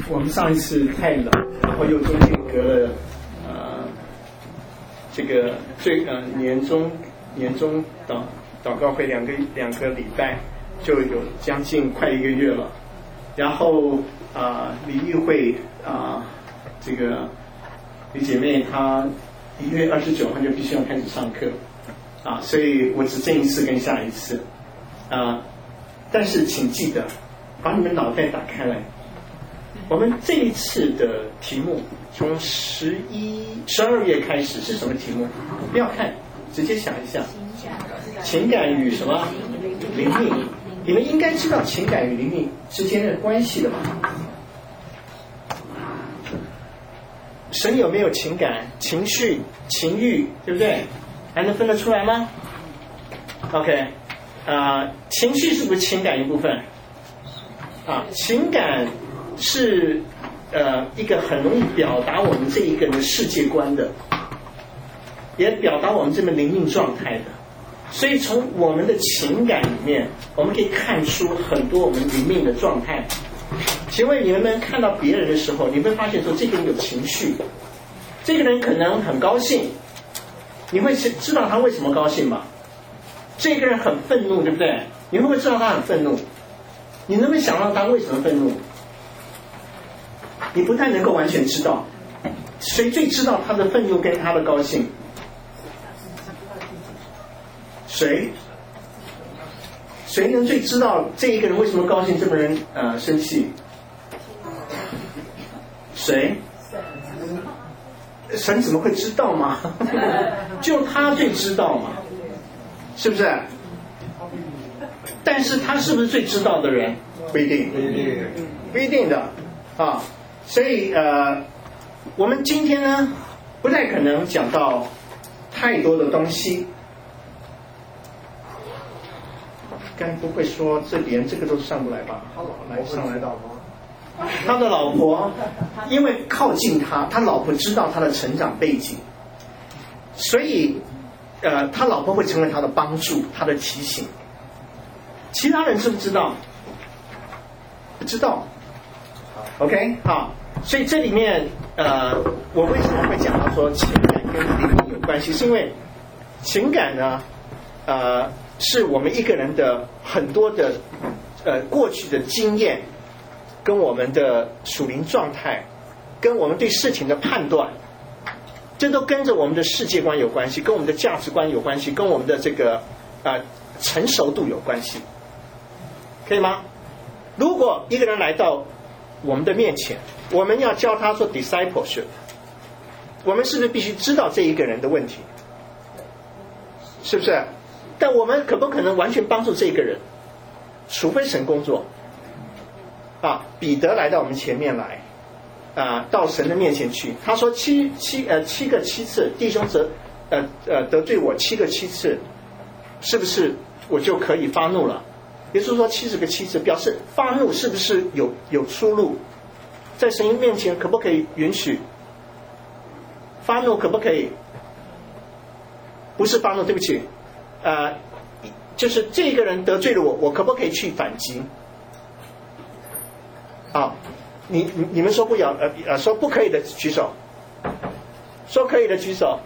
我们上一次太冷，然后又中间隔了这个年终祷告会两个礼拜，就有将近快1个月了。然后李玉会这个李姐妹她1月29号就必须要开始上课所以我只这一次跟下一次但是请记得把你们脑袋打开来，我们这一次的题目从12月开始是什么题目？不要看，直接想一下，情感与什么灵命？你们应该知道情感与灵命之间的关系的吧？神有没有情感、情绪、情欲，对不对？还能分得出来吗 ？OK， 情绪是不是情感一部分？情感是一个很容易表达我们这一个人的世界观的，也表达我们这个灵命状态的。所以从我们的情感里面，我们可以看出很多我们灵命的状态。请问你们看到别人的时候，你会发现说这个人有情绪，这个人可能很高兴，你会知道他为什么高兴吗？这个人很愤怒，对不对？你会不会知道他很愤怒？你能不能想到他为什么愤怒？你不太能够完全知道。谁最知道他的愤怒跟他的高兴？谁能最知道这一个人为什么高兴，这个人生气？谁？神怎么会知道嘛？就他最知道嘛，是不是？但是他是不是最知道的人？不一定，不一定的所以我们今天呢，不太可能讲到太多的东西。该不会说这连这个都上不来吧？上来到他的老婆，因为靠近他老婆知道他的成长背景，所以他老婆会成为他的帮助，他的提醒。其他人知不知道？不知道。OK， 好，所以这里面我为什么会讲到说情感跟灵命有关系？是因为情感呢，是我们一个人的很多的过去的经验，跟我们的属灵状态，跟我们对事情的判断，这都跟着我们的世界观有关系，跟我们的价值观有关系，跟我们的这个成熟度有关系，可以吗？如果一个人来到我们的面前，我们要教他做 discipleship， 我们是不是必须知道这一个人的问题？是不是？但我们可不可能完全帮助这个人？除非神工作彼得来到我们前面来到神的面前去，他说七个七次，弟兄得罪我7个7次，是不是我就可以发怒了？也就是说70个7次表示发怒是不是有出路？在神面前可不可以允许发怒？可不可以？不是发怒，对不起，就是这个人得罪了我可不可以去反击？你们说不要说不可以的举手，说可以的举手。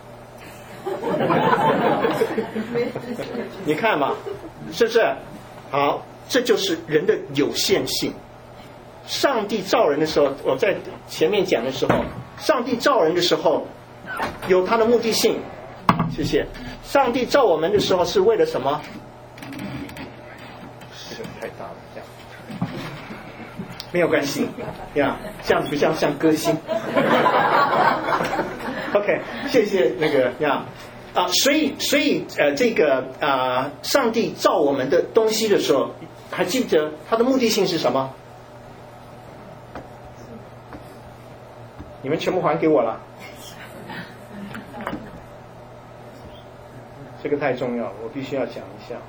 你看嘛，是不是？好，这就是人的有限性。上帝造人的时候，我在前面讲的时候，上帝造人的时候有他的目的性。谢谢。上帝造我们的时候是为了什么？这个太大了，这样没有关系呀，这样子比较像歌星。OK， 谢谢那个呀所以这个上帝造我们的东西的时候，还记得他的目的性是什么？你们全部还给我了。这个太重要了，我必须要讲一下。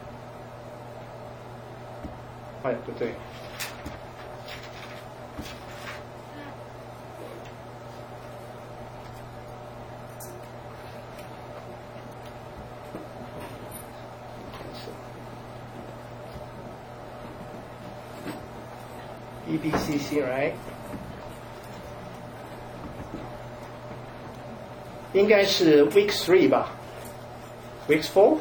哎，不对。EBCC right？ 应该是 Week 3吧 ？Week 4？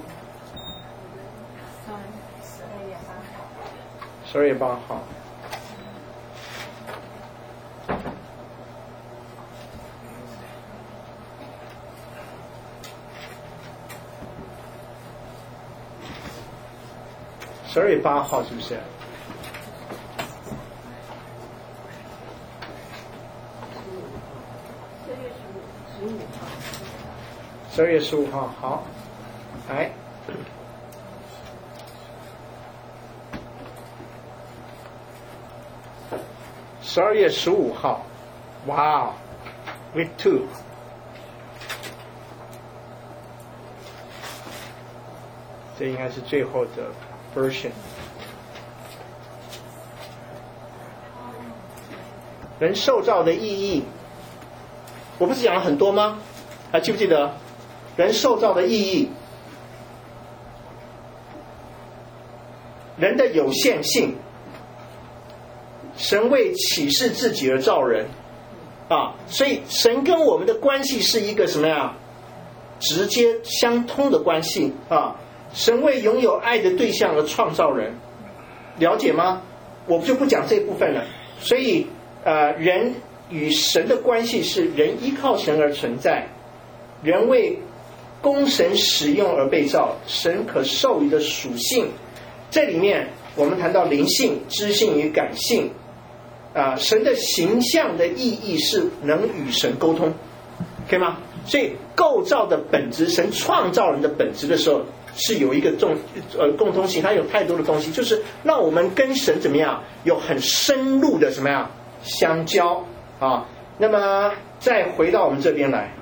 12月8号。12月8号是不是？12月15号，好，来，12月15号，哇 ，Week 2， 这应该是最后的 version。人受造的意义，我不是讲了很多吗？还记不记得？人受造的意义，人的有限性，神为启示自己而造人啊，所以神跟我们的关系是一个什么呀？直接相通的关系啊。神为拥有爱的对象而创造人，了解吗？我就不讲这部分了。所以人与神的关系是人依靠神而存在，人为供神使用而被造，神可授予的属性，这里面我们谈到灵性、知性与感性神的形象的意义是能与神沟通，可以吗？所以构造的本质，神创造人的本质的时候是有一个共通性，它有太多的东西，就是让我们跟神怎么样有很深入的什么样相交啊。那么再回到我们这边来，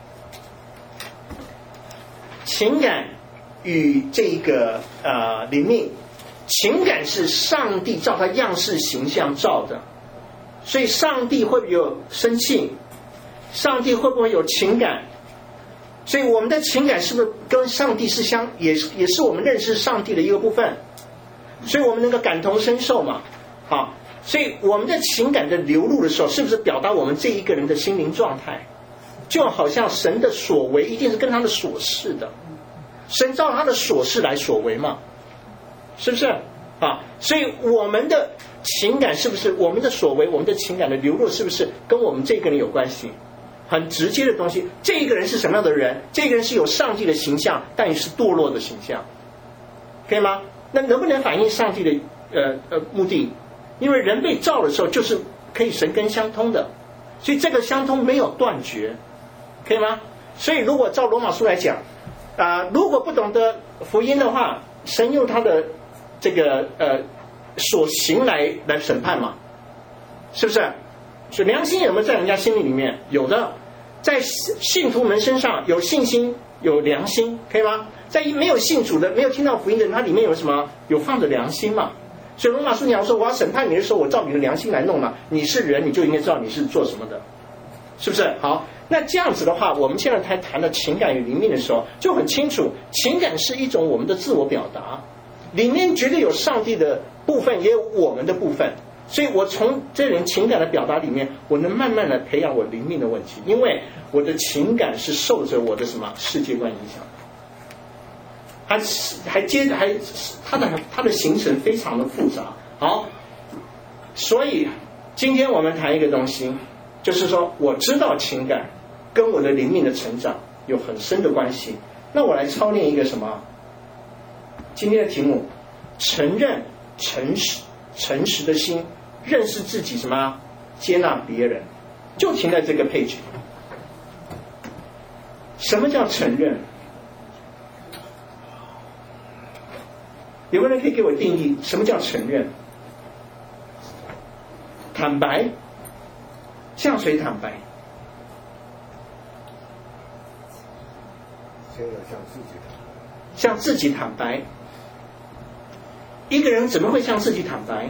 情感与这个灵命，情感是上帝照他样式形象造的，所以上帝会不会有生气？上帝会不会有情感？所以我们的情感是不是跟上帝是也是我们认识上帝的一个部分？所以我们能够感同身受嘛，好，所以我们的情感的流露的时候，是不是表达我们这一个人的心灵状态？就好像神的所为一定是跟他的所事的，神照他的所事来所为嘛，是不是啊？所以我们的情感是不是我们的所为，我们的情感的流露是不是跟我们这个人有关系？很直接的东西。这个人是什么样的人？这个人是有上帝的形象，但也是堕落的形象，可以吗？那能不能反映上帝的目的？因为人被造的时候就是可以神根相通的，所以这个相通没有断绝，可以吗？所以如果照罗马书来讲如果不懂得福音的话，神用他的这个所行来审判嘛，是不是？所以良心有没有在人家心里面？有的，在信徒们身上有信心有良心，可以吗？在没有信主的没有听到福音的人，他里面有什么？有放着良心嘛。所以罗马书讲说，我要审判你的时候，我照你的良心来弄嘛。你是人，你就应该知道你是做什么的，是不是？好，那这样子的话，我们现在谈的情感与灵命的时候就很清楚，情感是一种我们的自我表达，里面绝对有上帝的部分，也有我们的部分。所以我从这种情感的表达里面，我能慢慢的培养我灵命的问题，因为我的情感是受着我的什么世界观影响，它的形成非常的复杂。好，所以今天我们谈一个东西，就是说我知道情感跟我的灵命的成长有很深的关系。那我来操练一个什么？今天的题目：承认诚实的心，认识自己什么？接纳别人，就停在这个配置。什么叫承认？有个人可以给我定义什么叫承认？坦白，向谁坦白？ 先要向自己坦白。 向自己坦白。一个人怎么会向自己坦白？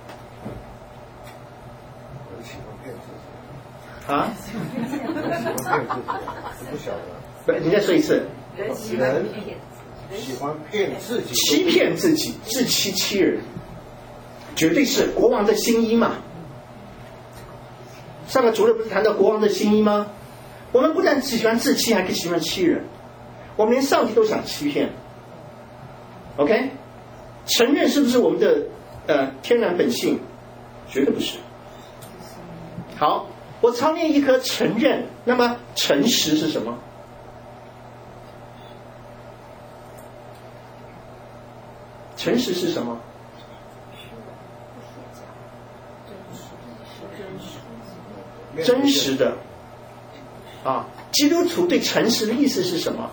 我喜欢骗自己。 啊？ 我喜欢骗自己，不晓得。 不，你再说一次。 人喜欢骗自己， 欺骗自己，自欺欺人，绝对是国王的新衣嘛。上个主日不是谈到国王的新衣吗？ 我们不但喜欢自欺，还可以喜欢欺人。我们连上帝都想欺骗。OK， 承认是不是我们的天然本性？绝对不是。好，我常念一颗承认，那么诚实是什么？诚实是什么？真实的啊，基督徒对诚实的意思是什么？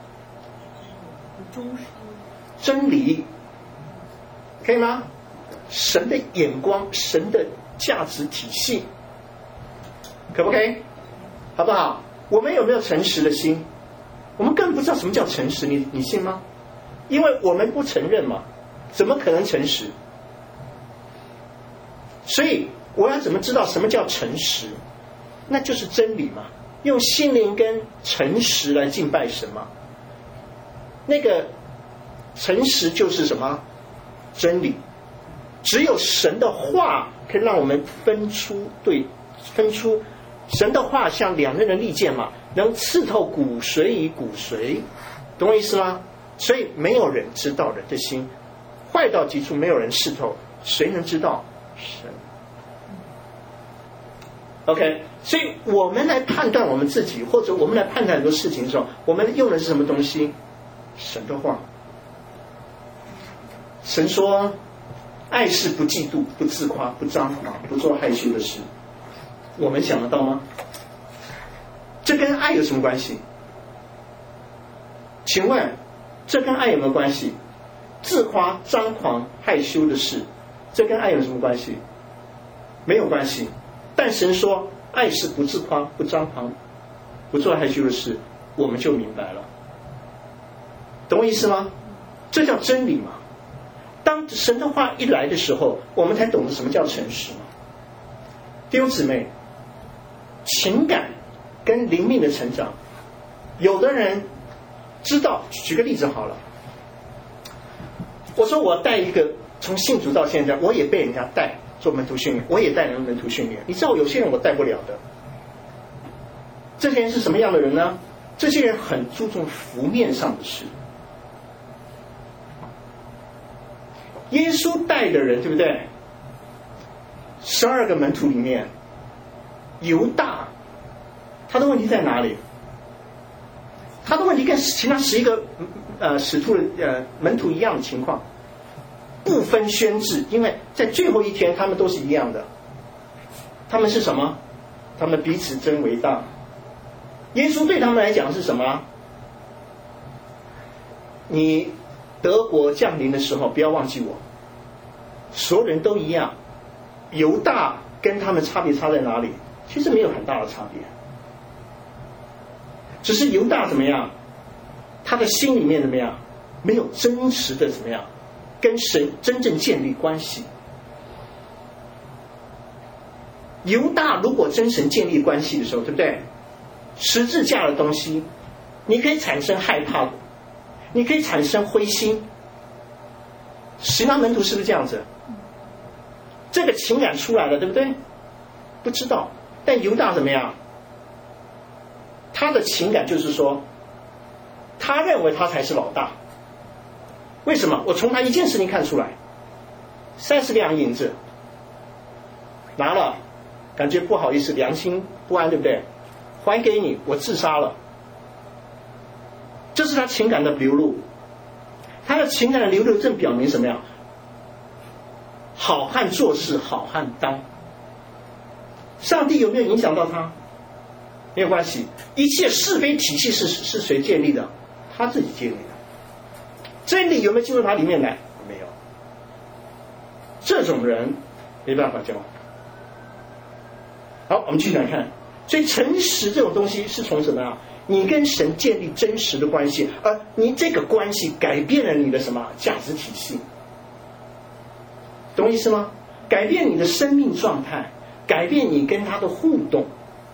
真理，可以吗？神的眼光，神的价值体系，可不可以？好不好？我们有没有诚实的心？我们根本不知道什么叫诚实，你信吗？因为我们不承认嘛，怎么可能诚实？所以我要怎么知道什么叫诚实？那就是真理嘛，用心灵跟诚实来敬拜神嘛。那个诚实就是什么？真理。只有神的话可以让我们分出神的话像两刃的利剑嘛，能刺透骨髓与骨髓，懂我意思吗？所以没有人知道人的心，坏到极处没有人试透，谁能知道？神。OK， 所以我们来判断我们自己，或者我们来判断很多事情的时候，我们用的是什么东西？神的话。神说，爱是不嫉妒、不自夸、不张狂、不做害羞的事。我们想得到吗？这跟爱有什么关系？请问，这跟爱有没有关系？自夸、张狂、害羞的事，这跟爱有什么关系？没有关系。但神说，爱是不自夸、不张狂、不做害羞的事，我们就明白了。懂我意思吗？这叫真理嘛。当神的话一来的时候，我们才懂得什么叫诚实嘛。弟兄姊妹，情感跟灵命的成长，有的人知道，举个例子好了。我说我带一个从信主到现在，我也被人家带做门徒训练，我也带人门徒训练。你知道有些人我带不了的，这些人是什么样的人呢？这些人很注重浮面上的事。耶稣带的人，对不对？12个门徒里面，犹大，他的问题在哪里？他的问题跟其他11个使徒的门徒一样的情况，不分宣制，因为在最后一天他们都是一样的。他们是什么？他们彼此争为大。耶稣对他们来讲是什么？你德国降临的时候，不要忘记我。所有人都一样，犹大跟他们差别差在哪里？其实没有很大的差别，只是犹大怎么样？他的心里面怎么样？没有真实的怎么样？跟神真正建立关系。犹大如果真神建立关系的时候，对不对？十字架的东西，你可以产生害怕，你可以产生灰心。其他门徒是不是这样子？这个情感出来了，对不对？不知道，但犹大怎么样？他的情感就是说，他认为他才是老大。为什么？我从他一件事情看出来，30两银子拿了，感觉不好意思，良心不安，对不对？还给你，我自杀了。这是他情感的流露。他的情感的流露正表明什么呀？好汉做事好汉当。上帝有没有影响到他？没有关系，一切是非体系是谁建立的？他自己建立的。真理有没有进入他里面来？没有。这种人没办法教。好，我们继续来看。所以诚实这种东西是从什么啊？你跟神建立真实的关系，而你这个关系改变了你的什么价值体系？懂我意思吗？改变你的生命状态，改变你跟他的互动。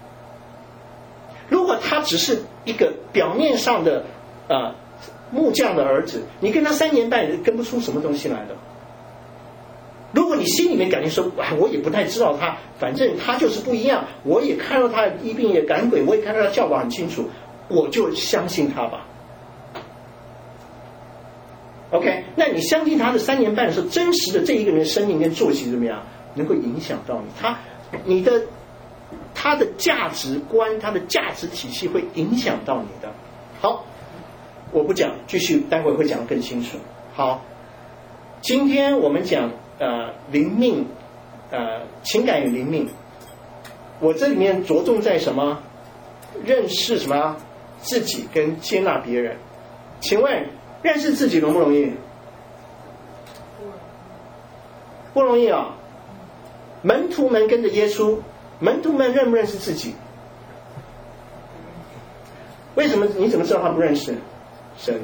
如果他只是一个表面上的木匠的儿子，你跟他3年半跟不出什么东西来的。 如果你心里面感觉说，我也不太知道他，反正他就是不一样，我也看到他医病也赶鬼，我也看到他教导很清楚，我就相信他吧。OK， 那你相信他的3年半的时候，真实的这一个人的生命跟作息怎么样，能够影响到你，他的价值观，他的价值体系会影响到你的。好，我不讲，继续，待会会讲得更清楚。好，今天我们讲灵命，情感与灵命。我这里面着重在什么？认识什么？自己跟接纳别人。请问认识自己容不容易？不容易啊！门徒们跟着耶稣，门徒们认不认识自己？为什么？你怎么知道他不认识神？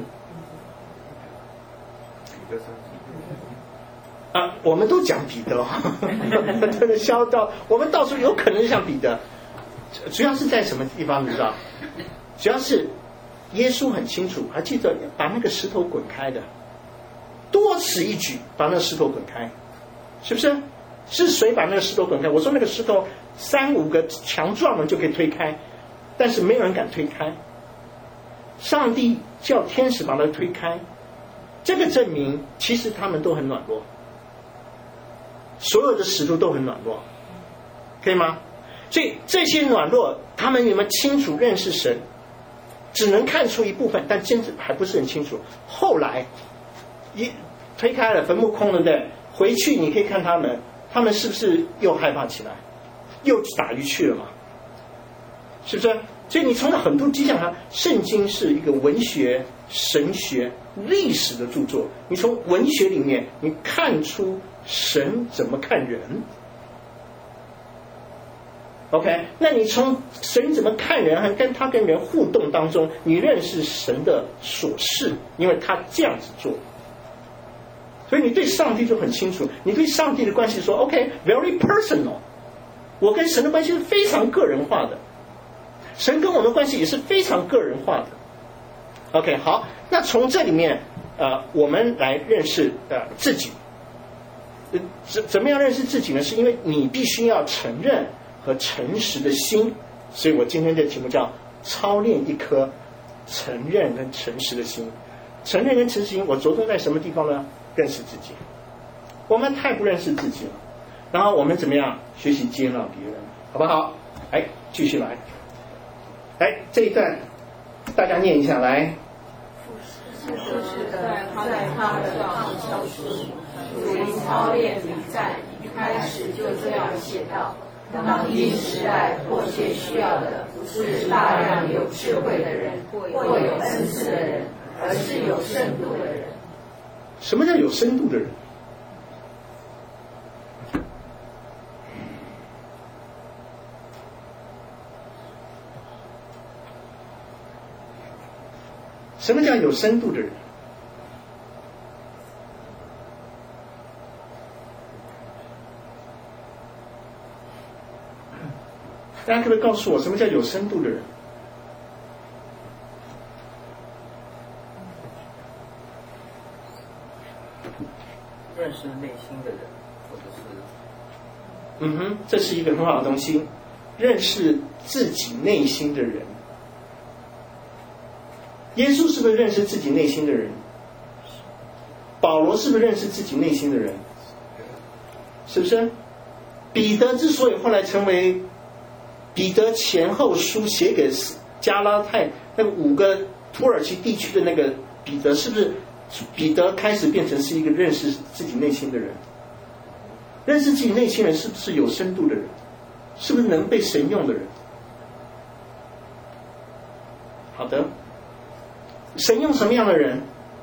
我们都讲彼得，真的笑到我们到处有可能像彼得，主要是在什么地方？你知道？主要是耶稣很清楚，还记得把那个石头滚开的，多此一举把那个石头滚开，是不是？是谁把那个石头滚开？我说那个石头3-5个强壮的就可以推开，但是没有人敢推开。上帝叫天使把它推开，这个证明其实他们都很软弱，所有的使徒都很软弱，可以吗？所以这些软弱，他们有没有清楚认识神？只能看出一部分，但真的还不是很清楚。后来一推开了，坟墓空了，对不对？回去你可以看他们是不是又害怕起来，又打鱼去了嘛？是不是？所以你从很多迹象上，圣经是一个文学、神学、历史的著作。你从文学里面，你看出神怎么看人。OK， 那你从神怎么看人和跟他跟人互动当中，你认识神的所事，因为他这样子做，所以你对上帝就很清楚。你对上帝的关系说 OK，very personal， 我跟神的关系是非常个人化的，神跟我们的关系也是非常个人化的。OK， 好，那从这里面我们来认识自己。怎么样认识自己呢？是因为你必须要承认和诚实的心，所以我今天的题目叫操练一颗承认跟诚实的心。承认跟诚实心，我着重在什么地方呢？认识自己。我们太不认识自己了，然后我们怎么样学习接纳别人，好不好？继续来，这一段大家念一下来。 就是在他的道上时，属灵操练比赛一开始就这样写道。当今时代迫切需要的不是大量有智慧的人或有恩赐的人，而是有深度的人。 什么叫有深度的人？什么叫有深度的人？大家可不可以告诉我，什么叫有深度的人？ 认识内心的人，或者是…… 这是一个很好的东西，认识自己内心的人。耶稣是不是认识自己内心的人？保罗是不是认识自己内心的人？是不是？彼得之所以后来成为彼得前后书写给加拉太那个5个土耳其地区的那个彼得，是不是彼得开始变成是一个认识自己内心的人？认识自己内心的人是不是有深度的人？是不是能被神用的人？好的，神用什么样的人？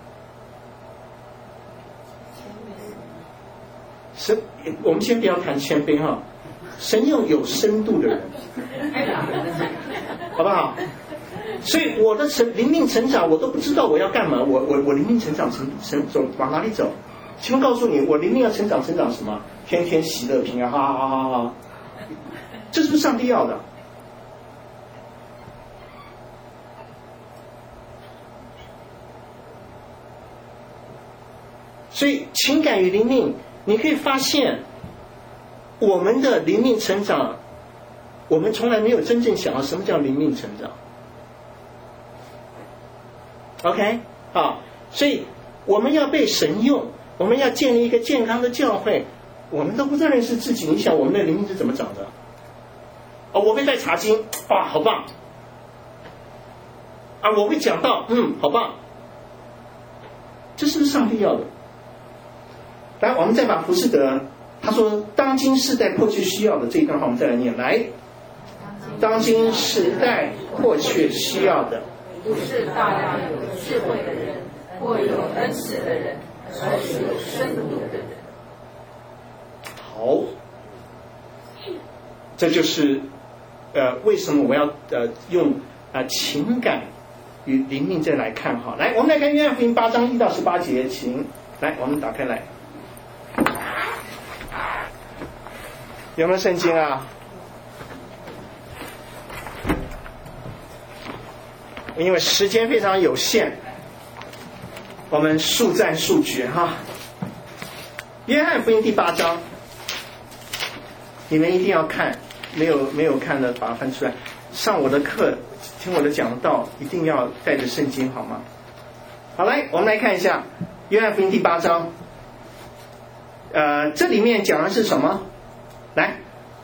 我们先不要谈谦卑哈，神用有深度的人，好不好？所以我的灵命成长，我都不知道我要干嘛。我灵命成长走往哪里走？请问告诉你，我灵命要成长什么？天天喜乐平安，哈哈哈哈！这是不是上帝要的？所以情感与灵命你可以发现，我们的灵命成长，我们从来没有真正想到什么叫灵命成长。OK， 好，所以我们要被神用，我们要建立一个健康的教会，我们都不再认识自己。你想我们的灵命是怎么长的？我会带查经，哇，好棒！我会讲道，好棒！这是不是上帝要的？来，我们再把浮士德他说当今世代迫切需要的这一段话，我们再来念。来，当今世代迫切需要的， 不是大量有智慧的人或有恩赐的人，而是有深度的人。 好，这就是为什么我要用情感与灵命再来看哈。来，我们来看约翰福音8章1到18节，请来，我们打开来。有没有圣经啊？因为时间非常有限，我们速战速决哈。约翰福音第8章，你们一定要看，没有看的把它翻出来。上我的课，听我的讲道，一定要带着圣经好吗？好，来，我们来看一下约翰福音第8章。这里面讲的是什么？来，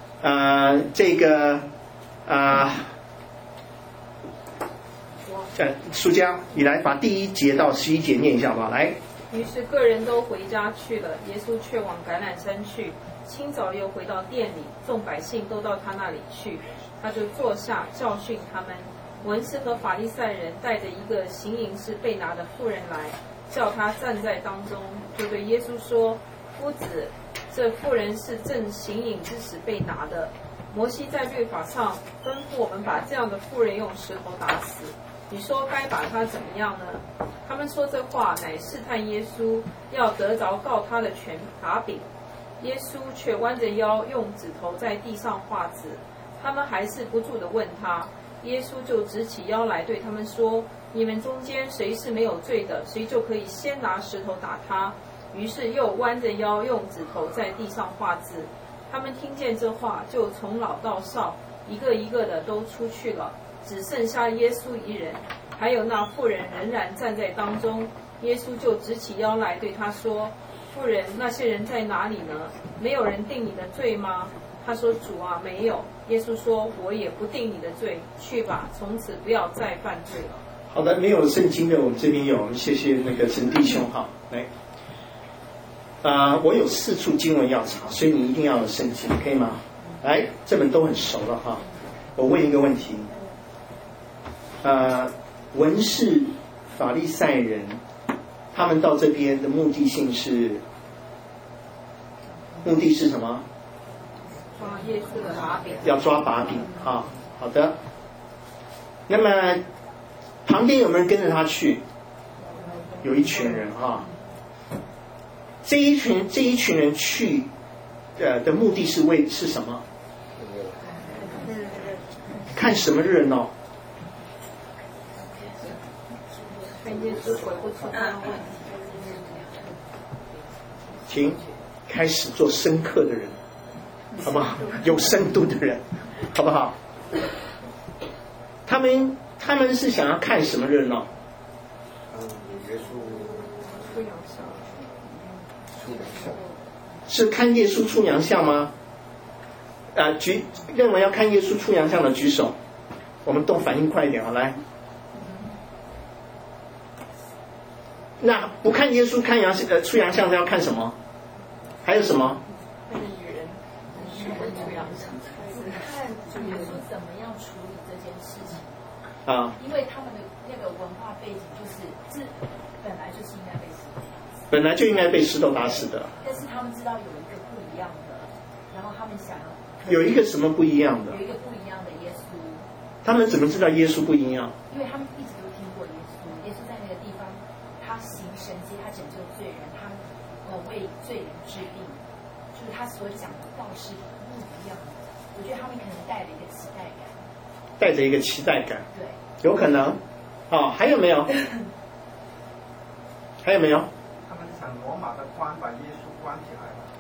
书家，你来把第1节到11节念一下吧。来。 于是个人都回家去了，耶稣却往橄榄山去。清早又回到店里，众百姓都到他那里去，他就坐下教训他们。文士和法利赛人带着一个行淫时被拿的妇人来，叫他站在当中，就对耶稣说：夫子，这妇人是正行淫之时被拿的。摩西在律法上吩咐我们把这样的妇人用石头打死，你说该把她怎么样呢？他们说这话乃试探耶稣，要得着告他的权柄。耶稣却弯着腰，用指头在地上画字。他们还是不住地问他，耶稣就直起腰来对他们说：你们中间谁是没有罪的，谁就可以先拿石头打他。于是又弯着腰，用指头在地上画字。他们听见这话，就从老到少，一个一个的都出去了，只剩下耶稣一人，还有那妇人仍然站在当中。耶稣就直起腰来对他说：妇人，那些人在哪里呢？没有人定你的罪吗？他说：主啊，没有。耶稣说：我也不定你的罪，去吧，从此不要再犯罪了。 好的，没有圣经的我们这边有，谢谢那个陈弟兄哈。来，我有4处经文要查，所以你一定要有圣经，可以吗？来，这本都很熟了哈。我问一个问题，文士、法利赛人，他们到这边的目的是什么？ 抓耶稣的把柄。 要抓把柄啊。好的。那么旁边有没有人跟着他去？有一群人啊。这一群人去的目的是什么？看什么热闹？ 看耶稣回不出他的问题。 请开始做深刻的人，好不好？有深度的人，好不好？他们是想要看什么热闹？ 耶稣出洋相。 是看耶稣出洋相吗？认为要看耶稣出洋相的举手，我们都反应快一点，好来。那不看耶稣出洋相，要看什么？还有什么？ 那个女人出洋相， 看主耶稣怎么样处理这件事情啊？ 因为他们的那个文化背景这本来就是应该被石头打死， 本来就应该被石头打死的。 但是他们知道有一个不一样的，然后他们想要有一个什么不一样的？ 有一个不一样的耶稣。 他们怎么知道耶稣不一样？ 因为他们一直都听过耶稣，耶稣在那个地方，他行神迹，他拯救罪人，他为罪人治病，就是他所讲的道是不一样的。我觉得他们可能带了一个期待感。 带着一个期待感。 对。 有可能。还有没有？还有没有？ 他们想罗马的官把耶稣关起来了。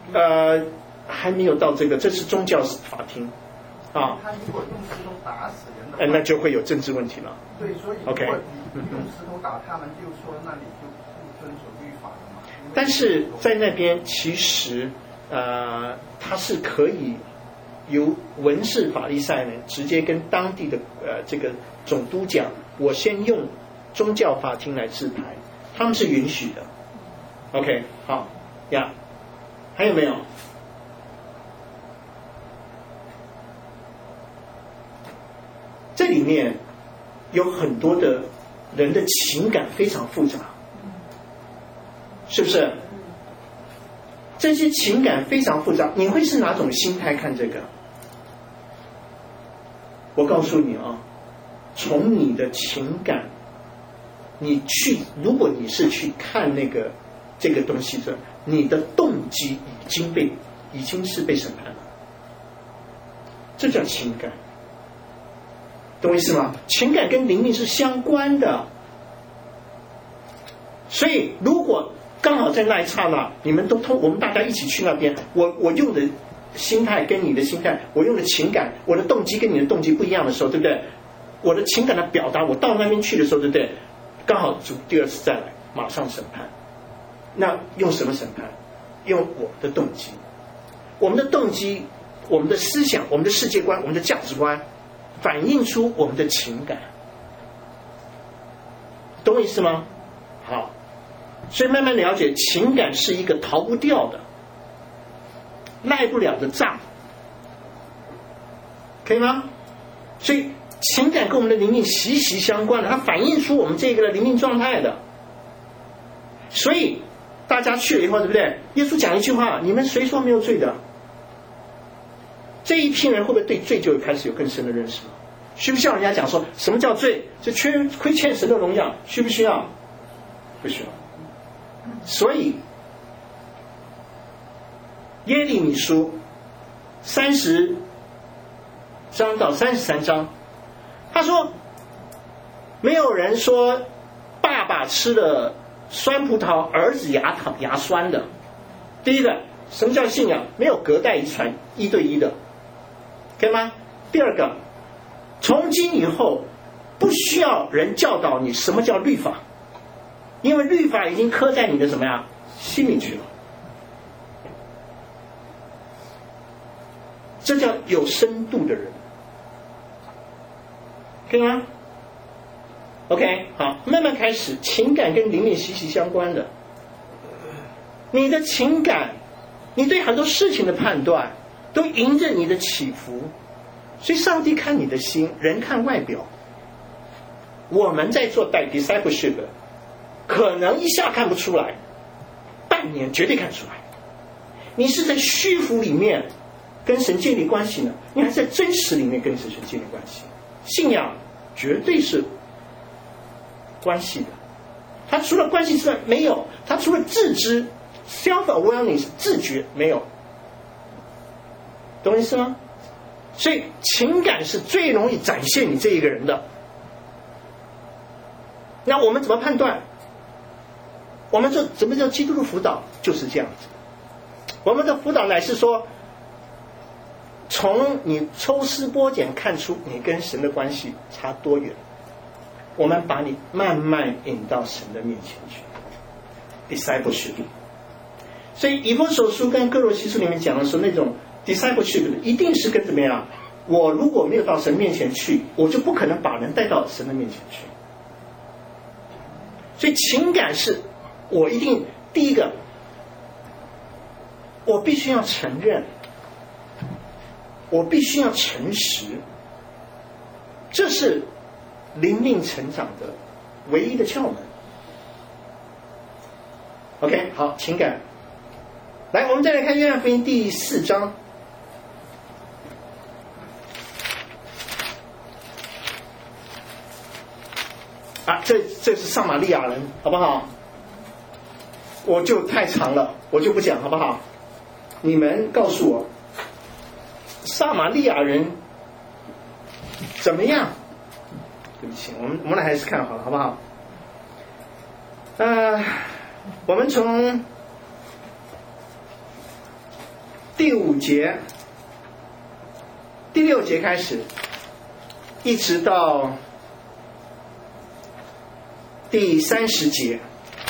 还没有到这个，这是宗教法庭啊。 他如果用石头打死人的话， 那就会有政治问题了。 对，所以如 OK 果你用石头打他们，就说那你就不遵守律法了嘛。 但是在那边其实他是可以由文士法利赛人直接跟当地的这个总督讲，我先用宗教法庭来制裁，他们是允许的。OK， 好呀，还有没有？这里面有很多的人的情感非常复杂，是不是？这些情感非常复杂，你会是哪种心态看这个？我告诉你啊，从你的情感，你去，如果你是去看这个东西的，你的动机已经是被审判了，这叫情感，懂我意思吗？情感跟灵命是相关的，所以如果刚好在那一刹那，我们大家一起去那边，我用的心态跟你的心态，我用的情感，我的动机跟你的动机不一样的时候，对不对？我的情感的表达，我到那边去的时候，对不对？刚好主第二次再来，马上审判。那用什么审判？用我们的动机，我们的动机，我们的思想，我们的世界观，我们的价值观，反映出我们的情感，懂我意思吗？好。所以慢慢了解，情感是一个逃不掉的、赖不了的账，可以吗？所以情感跟我们的灵命息息相关的，它反映出我们这个的灵命状态的。所以大家去了以后，对不对？耶稣讲一句话：你们谁说没有罪的？这一批人会不会对罪就开始有更深的认识了？需不需要人家讲说什么叫罪？是亏欠神的荣耀，需不需要？不需要。所以耶利米书30章到33章，他说没有人说爸爸吃了酸葡萄，儿子牙酸的。第一个，什么叫信仰？没有隔代遗传1对1的，可以吗？第二个，从今以后不需要人教导你什么叫律法，因为律法已经刻在你的什么呀心里去了。这叫有深度的人，可以吗 ？OK， 好，慢慢开始，情感跟灵命息息相关的。你的情感，你对很多事情的判断，都迎着你的起伏。所以上帝看你的心，人看外表。我们在做discipleship，可能一下看不出来，半年绝对看出来。你是在虚浮里面跟神建立关系呢，你还在真实里面跟神建立关系。信仰绝对是关系的，它除了关系之外没有，它除了自知 self-awareness 自觉没有，懂我意思吗？所以情感是最容易展现你这一个人的。那我们怎么判断？我们怎么叫基督的辅导？就是这样子。我们的辅导乃是说，从你抽丝剥茧看出你跟神的关系差多远，我们把你慢慢引到神的面前去 discipleship。 所以以弗所书跟哥罗西书里面讲的说，那种 discipleship 一定是跟怎么样？我如果没有到神面前去，我就不可能把人带到神的面前去。所以情感是我一定第一个，我必须要承认，我必须要诚实，这是灵命成长的唯一的窍门。 OK， 好，情感。来，我们再来看约翰福音第4章。啊，这是撒玛利亚人，好不好？我就太长了，我就不讲，好不好？你们告诉我，撒玛利亚人怎么样？对不起，我们来还是看好了，好不好？我们从第5节、第6节开始，一直到第30节。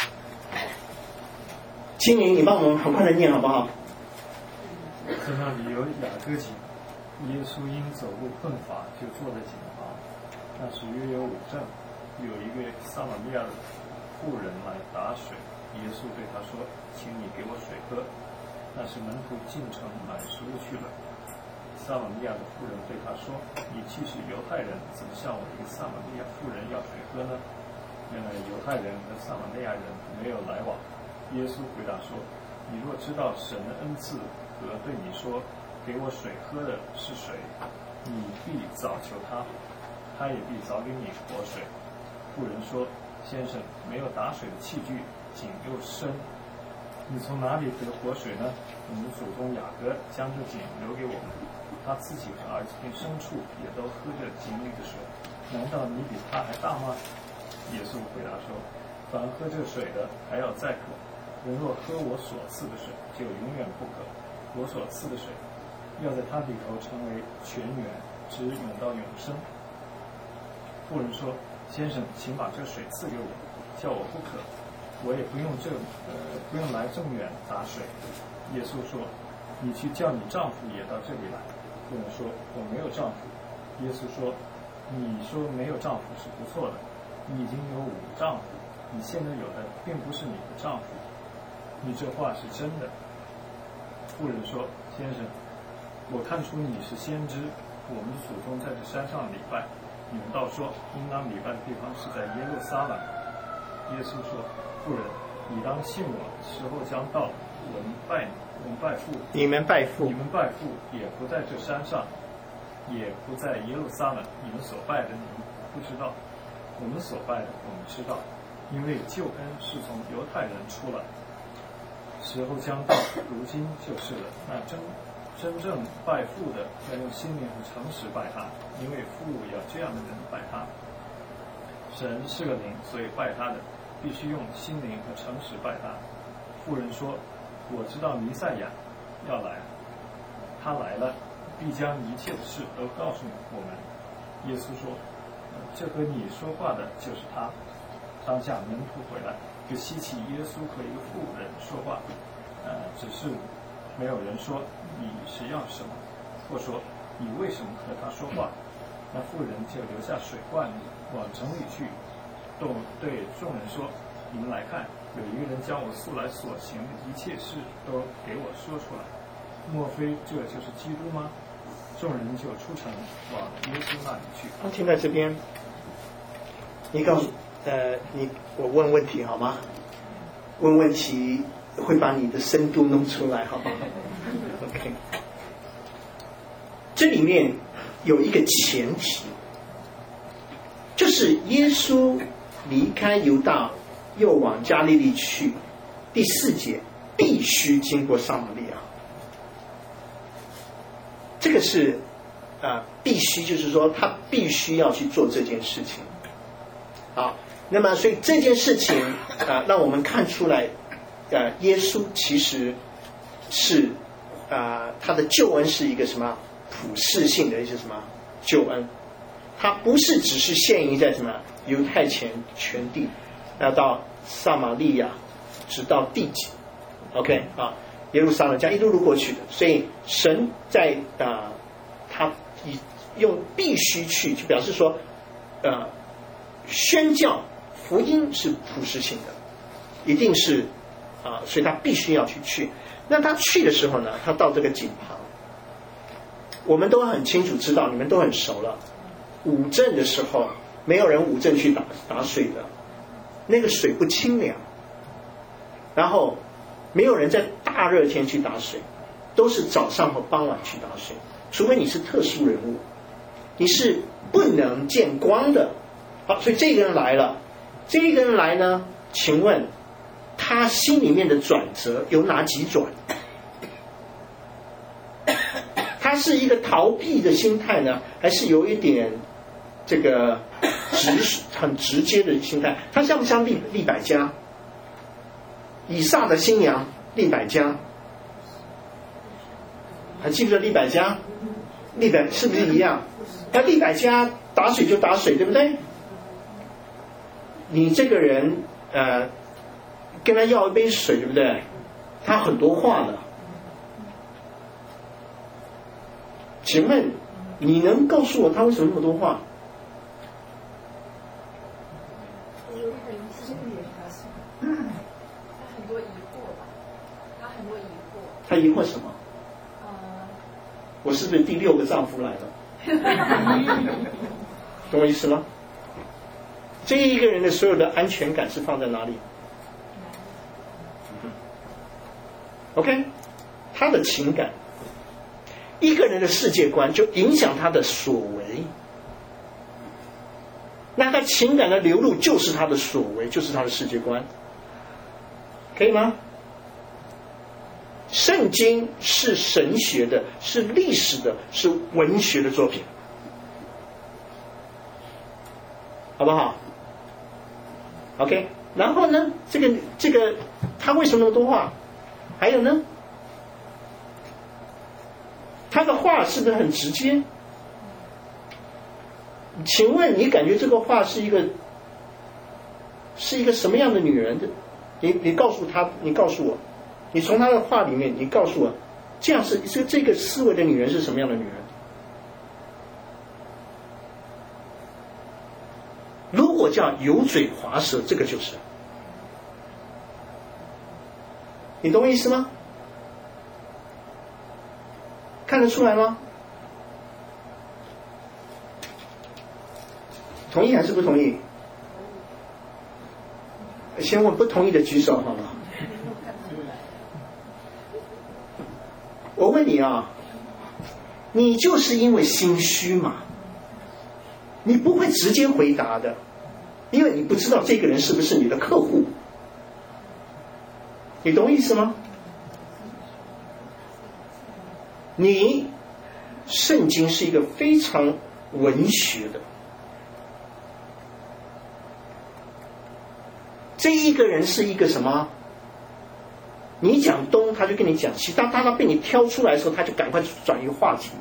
青年，你帮我们很快的念好不好？ 在那里有雅各井，耶稣因走路困乏，就坐在井旁。那时约有5阵，有一个撒玛利亚的妇人来打水，耶稣对他说：“请你给我水喝。”那时门徒进城买食物去了。撒玛利亚的妇人对他说：“你既是犹太人，怎么向我一个撒玛利亚妇人要水喝呢？”原来犹太人和撒玛利亚人没有来往。耶稣回答说：“你若知道神的恩赐和对你说给我水喝的是谁，你必早求他，他也必早给你活水。”妇人说：“先生，没有打水的器具，井又深，你从哪里得活水呢？我们祖宗雅各将这井留给我们，他自己和儿子并牲畜也都喝着井里的水，难道你比他还大吗？”耶稣回答说：“凡喝这水的还要再渴，人若喝我所赐的水，就永远不渴。我所赐的水，要在他里头成为泉源，直涌到永生。”妇人说：“先生，请把这水赐给我，叫我不渴，我也不用来这么远打水。”耶稣说：“你去叫你丈夫也到这里来。”妇人说：“我没有丈夫。”耶稣说：“你说没有丈夫是不错的，你已经有5丈夫，你现在有的并不是你的丈夫，你这话是真的。”妇人说：“先生，我看出你是先知，我们的祖宗在这山上礼拜，你们倒说应当礼拜的地方是在耶路撒冷。”耶稣说：“妇人，你当信我，时候将到，我们拜父， 你们拜父也不在这山上，也不在耶路撒冷。你们所拜的，你们不知道；我们所拜的，我们知道，因为救恩是从犹太人出来。时候将到，如今就是了。那真正拜父的，要用心灵和诚实拜他，因为父要这样的人拜他。神是个灵，所以拜他的必须用心灵和诚实拜他。”妇人说：“我知道弥赛亚要来，他来了，必将一切的事都告诉我们。”耶稣说：“这和你说话的就是他。”当下门徒回来，就稀奇耶稣和一个妇人说话，只是没有人说你是要什么，或说你为什么和他说话。那妇人就留下水罐往城里去，对众人说：“你们来看，有一个人将我素来所行的一切事都给我说出来，莫非这就是基督吗？”众人就出城往耶稣那里去。 听到这边，你告诉我问问题好吗？问问题会把你的深度弄出来，好不好 ？OK。这里面有一个前提，就是耶稣离开犹大，又往加利利去。第4节，必须经过撒玛利亚。这个是必须，就是说他必须要去做这件事情。好，那么所以这件事情让我们看出来，耶稣其实是他的救恩是一个什么普世性的一些什么救恩，他不是只是限于在什么犹太全地，要到撒玛利亚，直到地极。OK 耶路撒冷这样一路过去的，所以神在他用必须去，就表示说宣教福音是普世性的，一定是所以他必须要去。那他去的时候呢，他到这个井旁，我们都很清楚知道，你们都很熟了。五阵的时候，没有人五阵去打水的，那个水不清凉。然后没有人在大热天去打水，都是早上和傍晚去打水，除非你是特殊人物，你是不能见光的。好，所以这个人来了，这个人来呢，请问他心里面的转折有哪几转？他是一个逃避的心态呢，还是有一点这个很直接的心态？他像不像利百加？以撒的新娘利百加， 还记不记得利百加？利百是不是一样？那利百加打水就打水，对不对？你这个人跟他要一杯水，对不对？他很多话的。请问你能告诉我他为什么那么多话？他疑惑什么？我是不是第6个丈夫来了？懂我意思吗？这一个人的所有的安全感是放在哪里 ？OK， 他的情感，一个人的世界观就影响他的所为。那他情感的流露就是他的所为，就是他的世界观，可以吗？圣经是神学的，是历史的，是文学的作品，好不好 ？OK， 然后呢，这个他为什么那么多话？还有呢，他的话是不是很直接？请问你感觉这个话是一个什么样的女人的？你告诉他，你告诉我。你从他的话里面，你告诉我，这样是这个思维的女人是什么样的女人？如果叫油嘴滑舌，这个就是，你懂我意思吗？看得出来吗？同意还是不同意？先问不同意的举手好了。我问你啊，你就是因为心虚嘛？你不会直接回答的，因为你不知道这个人是不是你的客户，你懂我意思吗？圣经是一个非常文学的，这一个人是一个什么？你讲东，他就跟你讲西，当他被你挑出来的时候，他就赶快转移话题，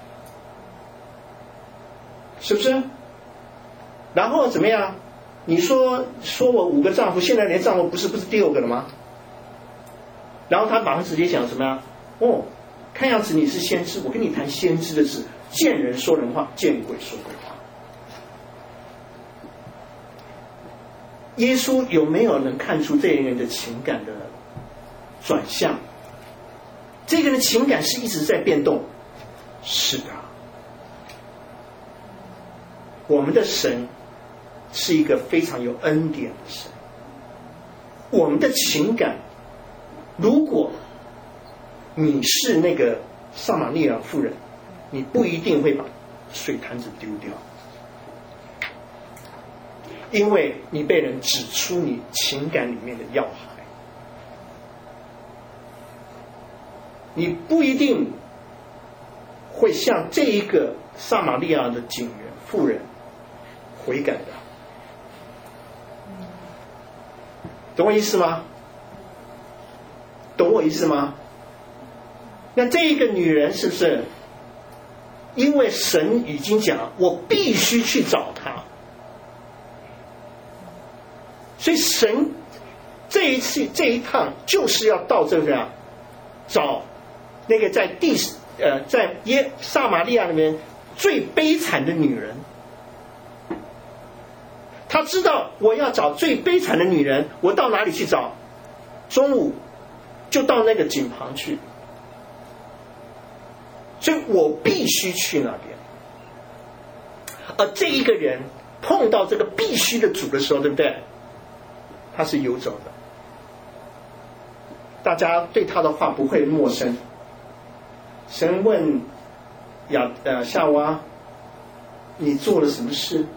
是不是？然后怎么样？你说我5个丈夫，现在连丈夫不是第6个了吗？然后他马上直接讲什么呀？哦，看样子你是先知，我跟你谈先知的事，见人说人话，见鬼说鬼话。耶稣有没有能看出这个人的情感的转向？这个人的情感是一直在变动，是的。我们的神是一个非常有恩典的神。我们的情感，如果你是那个撒玛利亚妇人，你不一定会把水坛子丢掉，因为你被人指出你情感里面的要害。你不一定会像这一个撒玛利亚的警员妇人悔改的，懂我意思吗？懂我意思吗？那这一个女人是不是因为神已经讲我必须去找她，所以神这一趟就是要到这个找那个在撒玛利亚里面最悲惨的女人。他知道我要找最悲惨的女人，我到哪里去找？中午就到那个井旁去，所以我必须去那边。而这一个人碰到这个必须的主的时候，对不对？他是游走的，大家对他的话不会陌生。神问夏娃，你做了什么事？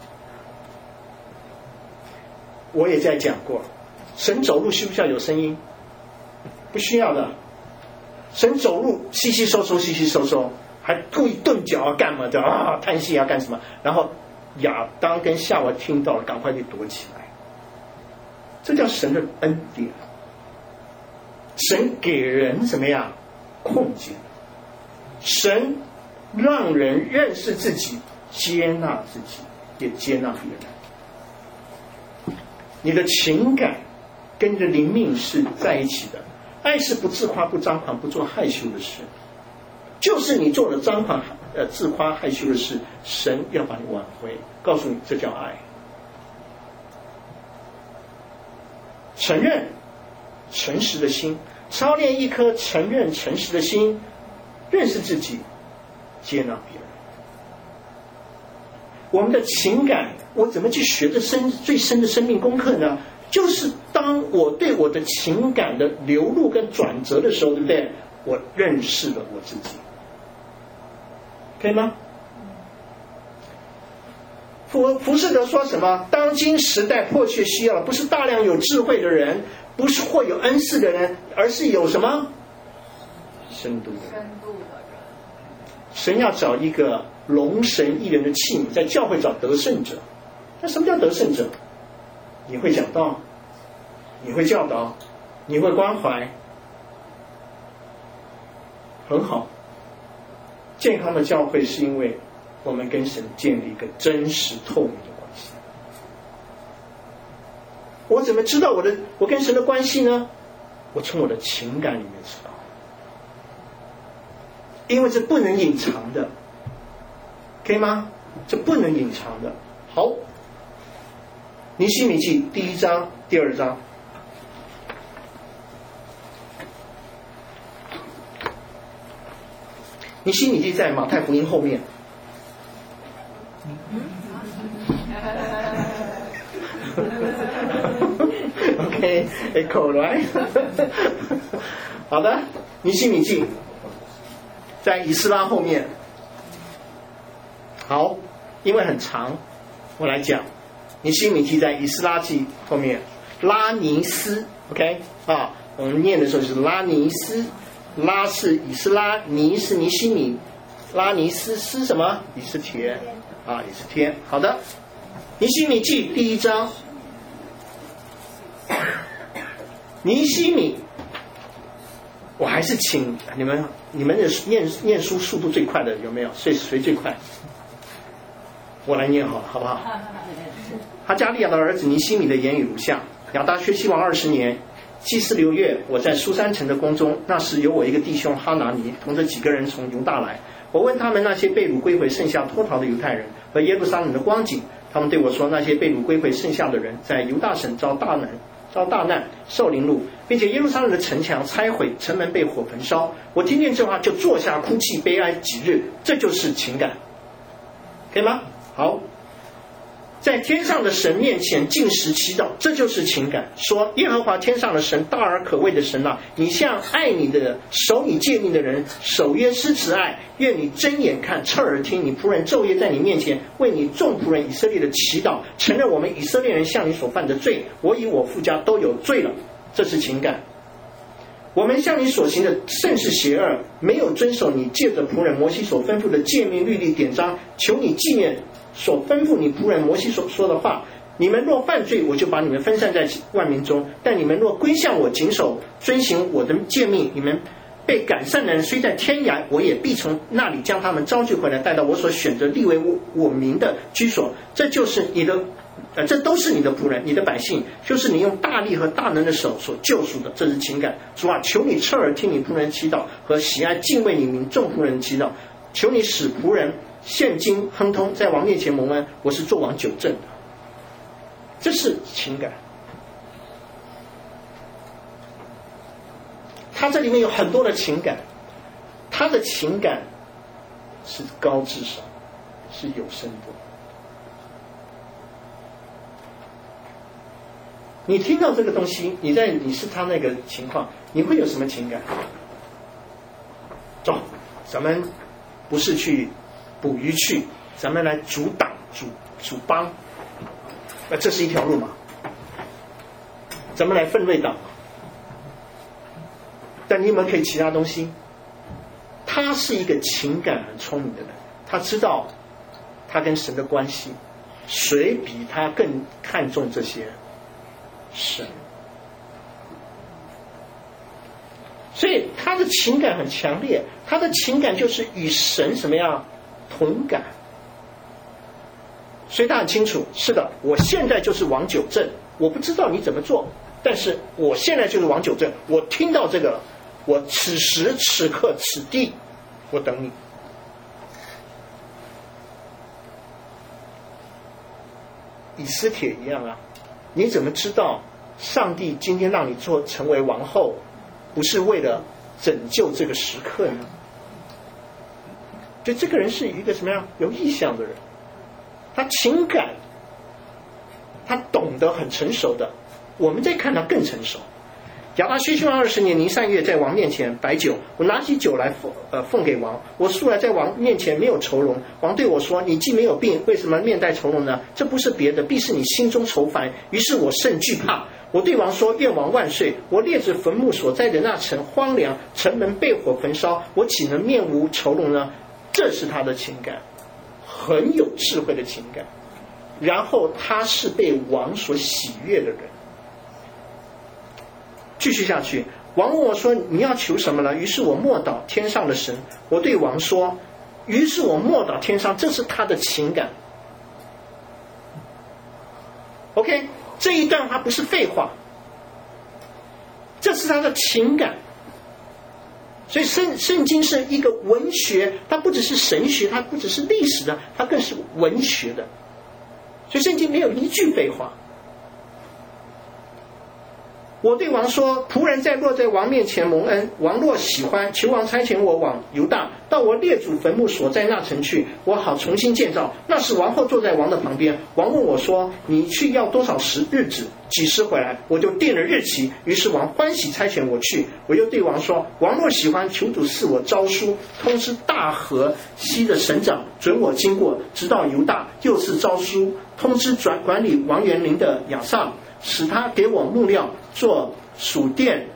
我也在讲过，神走路需不需要有声音？不需要的。神走路稀稀疏疏，稀稀疏疏，还故意顿脚啊，干嘛的啊？叹息啊，干什么？然后亚当跟夏娃听到了，赶快就躲起来。这叫神的恩典。神给人怎么样空间？ 神让人认识自己，接纳自己，也接纳别人。你的情感跟你的灵命是在一起的。爱是不自夸、不张狂、不做害羞的事。就是你做了张狂、自夸、害羞的事，神要把你挽回，告诉你这叫爱。承认诚实的心，操练一颗承认诚实的心，认识自己，接纳别人。我们的情感，我怎么去学这最深的生命功课呢？就是当我对我的情感的流露跟转折的时候，对不对？我认识了我自己，可以吗？浮士德说什么？当今时代迫切需要的不是大量有智慧的人，不是或有恩赐的人，而是有什么深度的人。神要找一个龙神一人的器皿，在教会找得胜者。那什么叫得胜者？你会讲道，你会教导，你会关怀，很好。健康的教会是因为我们跟神建立一个真实透明的关系。我怎么知道我跟神的关系呢？我从我的情感里面知道，因为这不能隐藏的，可以吗？这不能隐藏的。好，尼希米记第1章、第2章。尼希米记在马太福音后面。OK, echo right 好的，尼希米记在以斯拉后面。好，因为很长，我来讲。尼希米记在以斯拉记后面。拉尼斯 OK 我们念的时候是拉尼斯，拉是以斯拉，尼是尼希米，拉尼斯是什么？以斯帖以斯帖。好的，尼希米记第1章。尼希米，我还是请你们的念书速度最快的有没有？谁最快？我来念好了，好不好？哈加利亚的儿子尼希米的言语如下：亚达薛西王20年，祭司6月，我在苏珊城的宫中，那时有我一个弟兄哈拿尼，同着几个人从犹大来。我问他们那些被掳归回剩下脱逃的犹太人和耶路撒冷的光景，他们对我说，那些被掳归回剩下的人在犹大省遭大难，受凌辱，并且耶路撒冷的城墙拆毁，城门被火焚烧。我听见这话就坐下哭泣悲哀几日。这就是情感，可以吗？好，在天上的神面前禁食祈祷，这就是情感。说耶和华天上的神，大而可畏的神啊，你向爱你的守你诫命的人守约施慈爱，愿你睁眼看侧耳听，你仆人昼夜在你面前为你众仆人以色列的祈祷，承认我们以色列人向你所犯的罪，我与我父家都有罪了。这是情感。我们向你所行的甚是邪恶，没有遵守你借着仆人摩西所吩咐的诫命律例典章，求你纪念所吩咐你仆人摩西所说的话。你们若犯罪，我就把你们分散在万民中，但你们若归向我，谨守遵行我的诫命，你们被赶散的人虽在天涯，我也必从那里将他们招聚回来，带到我所选择立为我民的居所。这就是你的这都是你的仆人，你的百姓，就是你用大力和大能的手所救赎的。这是情感。主啊，求你侧耳听你仆人祈祷，和喜爱敬畏你民众仆人祈祷。求你使仆人现今亨通，在王面前蒙恩。我是做王久正的。这是情感。他这里面有很多的情感，他的情感是高智商，是有深度。你听到这个东西，你是他那个情况，你会有什么情感？走，咱们不是去捕鱼去，咱们来阻挡阻帮，这是一条路嘛。咱们来分类党，但你有没有可以其他东西？他是一个情感很聪明的人，他知道他跟神的关系，谁比他更看重这些？神。 所以他的情感很强烈，他的情感就是与神什么样同感。所以他很清楚，是的，我现在就是王九正，我不知道你怎么做，但是我现在就是王九正，我听到这个了，我此时此刻此地，我等你。以斯帖一样啊，你怎么知道上帝今天让你成为王后，不是为了拯救这个时刻呢？就这个人是一个什么样有意向的人，他情感，他懂得很成熟的。我们再看他更成熟。亚达薛西王20年尼散月，在王面前摆酒，我拿起酒来奉给王。我素来在王面前没有愁容。王对我说：“你既没有病，为什么面带愁容呢？这不是别的，必是你心中愁烦。”于是我甚惧怕。我对王说：“愿王万岁！我列祖坟墓所在的那城荒凉，城门被火焚烧，我岂能面无愁容呢？”这是他的情感，很有智慧的情感。然后他是被王所喜悦的人。继续下去，王问我说：“你要求什么呢？”于是我默祷天上的神。我对王说：“于是我默祷天上。”这是他的情感。OK， 这一段话不是废话，这是他的情感。所以圣经是一个文学，它不只是神学，它不只是历史的，它更是文学的。所以圣经没有一句废话。我对王说：“仆人落在王面前蒙恩，王若喜欢，求王差遣我往犹大，到我列祖坟墓所在那城去，我好重新建造。那时王后坐在王的旁边。王问我说：你去要多少日子，几时回来？我就定了日期。于是王欢喜差遣我去。我又对王说：王若喜欢，求主赐我诏书，通知大河西的省长，准我经过，直到犹大。又是诏书，通知管理王园林的亚萨，使他给我木料做属殿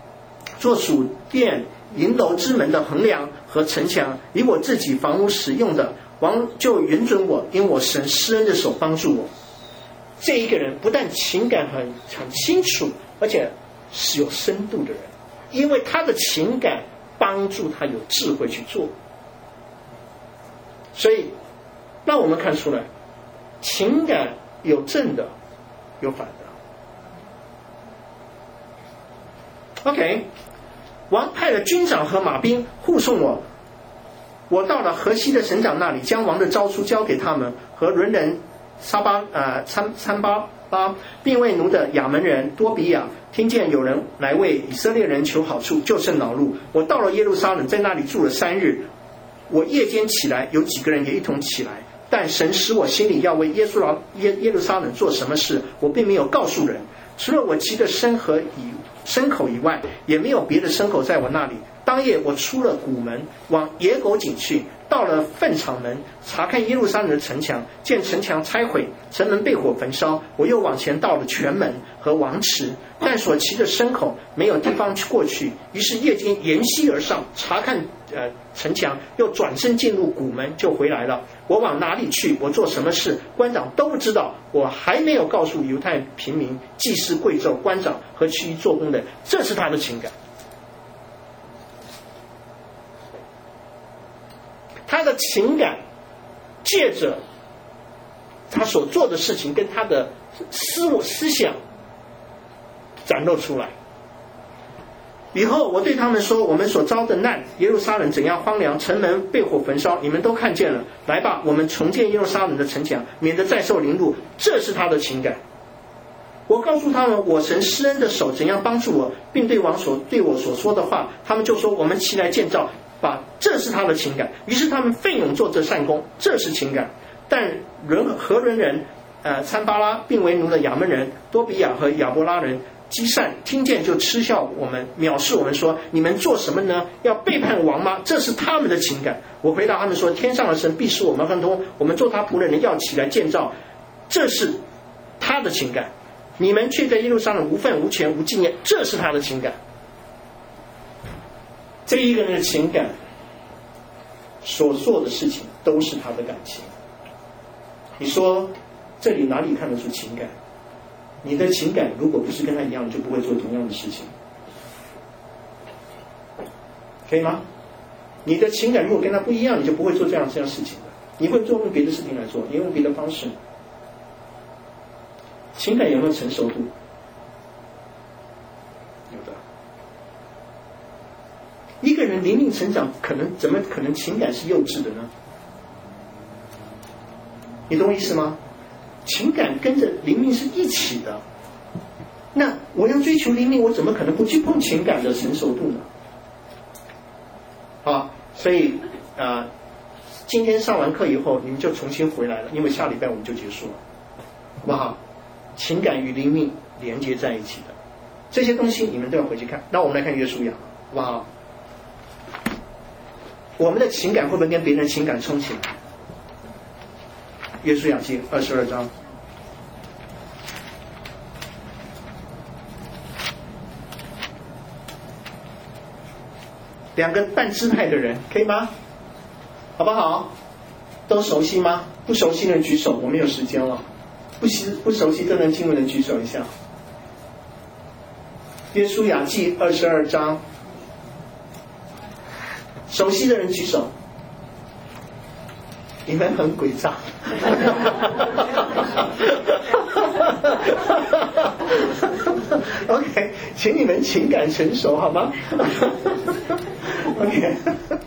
银楼之门的横梁和城墙，以我自己房屋使用的。王就允准我，因我神施恩的手帮助我。这一个人不但情感很清楚，而且是有深度的人，因为他的情感帮助他有智慧去做。所以让我们看出来，情感有正的，有反的。OK， 王派了军长和马兵护送我。我到了河西的省长那里，将王的诏书交给他们和伦人参巴拉，并为奴的亚门人多比亚。听见有人来为以色列人求好处，就甚恼怒。我到了耶路撒冷，在那里住了3日。我夜间起来，有几个人也一同起来，但神使我心里要为耶路撒冷做什么事，我并没有告诉人。除了我骑的牲口以外，也没有别的牲口在我那里。当夜我出了谷门，往野狗井去，到了粪场门，查看耶路撒冷的城墙，见城墙拆毁，城门被火焚烧。我又往前到了泉门和王池，但所骑的牲口没有地方过去，于是夜间沿溪而上，查看城墙，又转身进入谷门，就回来了。我往哪里去，我做什么事，官长都不知道。我还没有告诉犹太平民、祭司、贵胄、官长和其余做工的。这是他的情感。他的情感借着他所做的事情跟他的思想展露出来。以后我对他们说，我们所遭的难，耶路撒冷怎样荒凉，城门被火焚烧，你们都看见了。来吧，我们重建耶路撒冷的城墙，免得再受凌辱。这是他的情感。我告诉他们我神施恩的手怎样帮助我，并对王对我所说的话，他们就说我们齐来建造吧。这是他的情感。于是他们奋勇做这善工，这是情感。但何伦人参巴拉，并为奴的亚门人多比亚和亚伯拉人基善，听见就嗤笑我们，藐视我们，说你们做什么呢？要背叛王吗？这是他们的情感。我回答他们说，天上的神必使我们亨通，我们做他仆人的要起来建造。这是他的情感。你们却在耶路撒冷无份无权无纪念，这是他的情感。这一个人的情感所做的事情都是他的感情。你说这里哪里看得出情感？你的情感如果不是跟他一样，就不会做同样的事情。 可以吗？你的情感如果跟他不一样，你就不会做这样事情的，你会做用别的事情来做，你用别的方式。情感有没有成熟度？有的。一个人灵命成长，怎么可能情感是幼稚的呢？你懂我意思吗？情感跟着灵命是一起的。那我要追求灵命，我怎么可能不去碰情感的成熟度呢？好，所以今天上完课以后，你们就重新回来了，因为下礼拜我们就结束了，好不好？情感与灵命连接在一起的这些东西，你们都要回去看。那我们来看约书亚，好不好？我们的情感会不会跟别人的情感冲起来？约书亚记22章。2个半支派的人，可以吗？好不好？都熟悉吗？不熟悉的人举手，我没有时间了。不熟悉这段经文的举手一下。约书亚记22章，熟悉的人举手。你们很诡诈。OK， 请你们情感成熟好吗？OK。因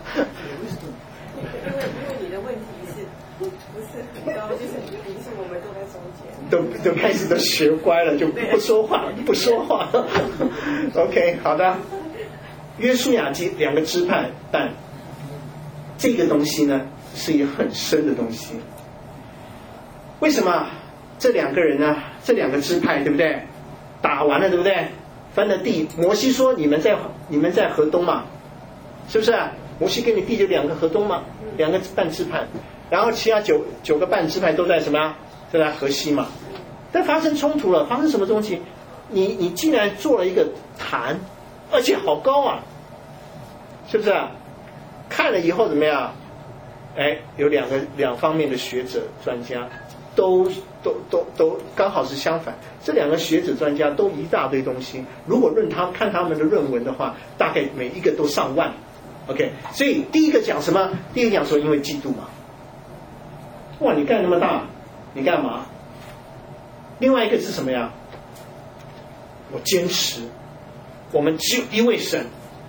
为你的问题是不是很高，就是我们都在中间， 都开始都学乖了，就不说话。OK， 好的。约书亚记2个支派，但这个东西呢是一个很深的东西。为什么这2个人呢？这2个支派对不对？打完了对不对？分了地，摩西说你们在河东嘛，是不是？摩西给你地就2个河东嘛，2个半支派，然后其他9个半支派都在什么？都在河西嘛。但发生冲突了，发生什么东西？你竟然做了一个坛，而且好高啊，是不是？看了以后怎么样？有两方面的学者专家都刚好是相反。这2个学者专家都一大堆东西，如果看他们的论文的话，大概每一个都上万。OK， 所以第一个讲什么？第一个讲说因为嫉妒嘛。哇，你盖那么大，你干嘛？另外一个是什么呀？我坚持，我们只有一位神，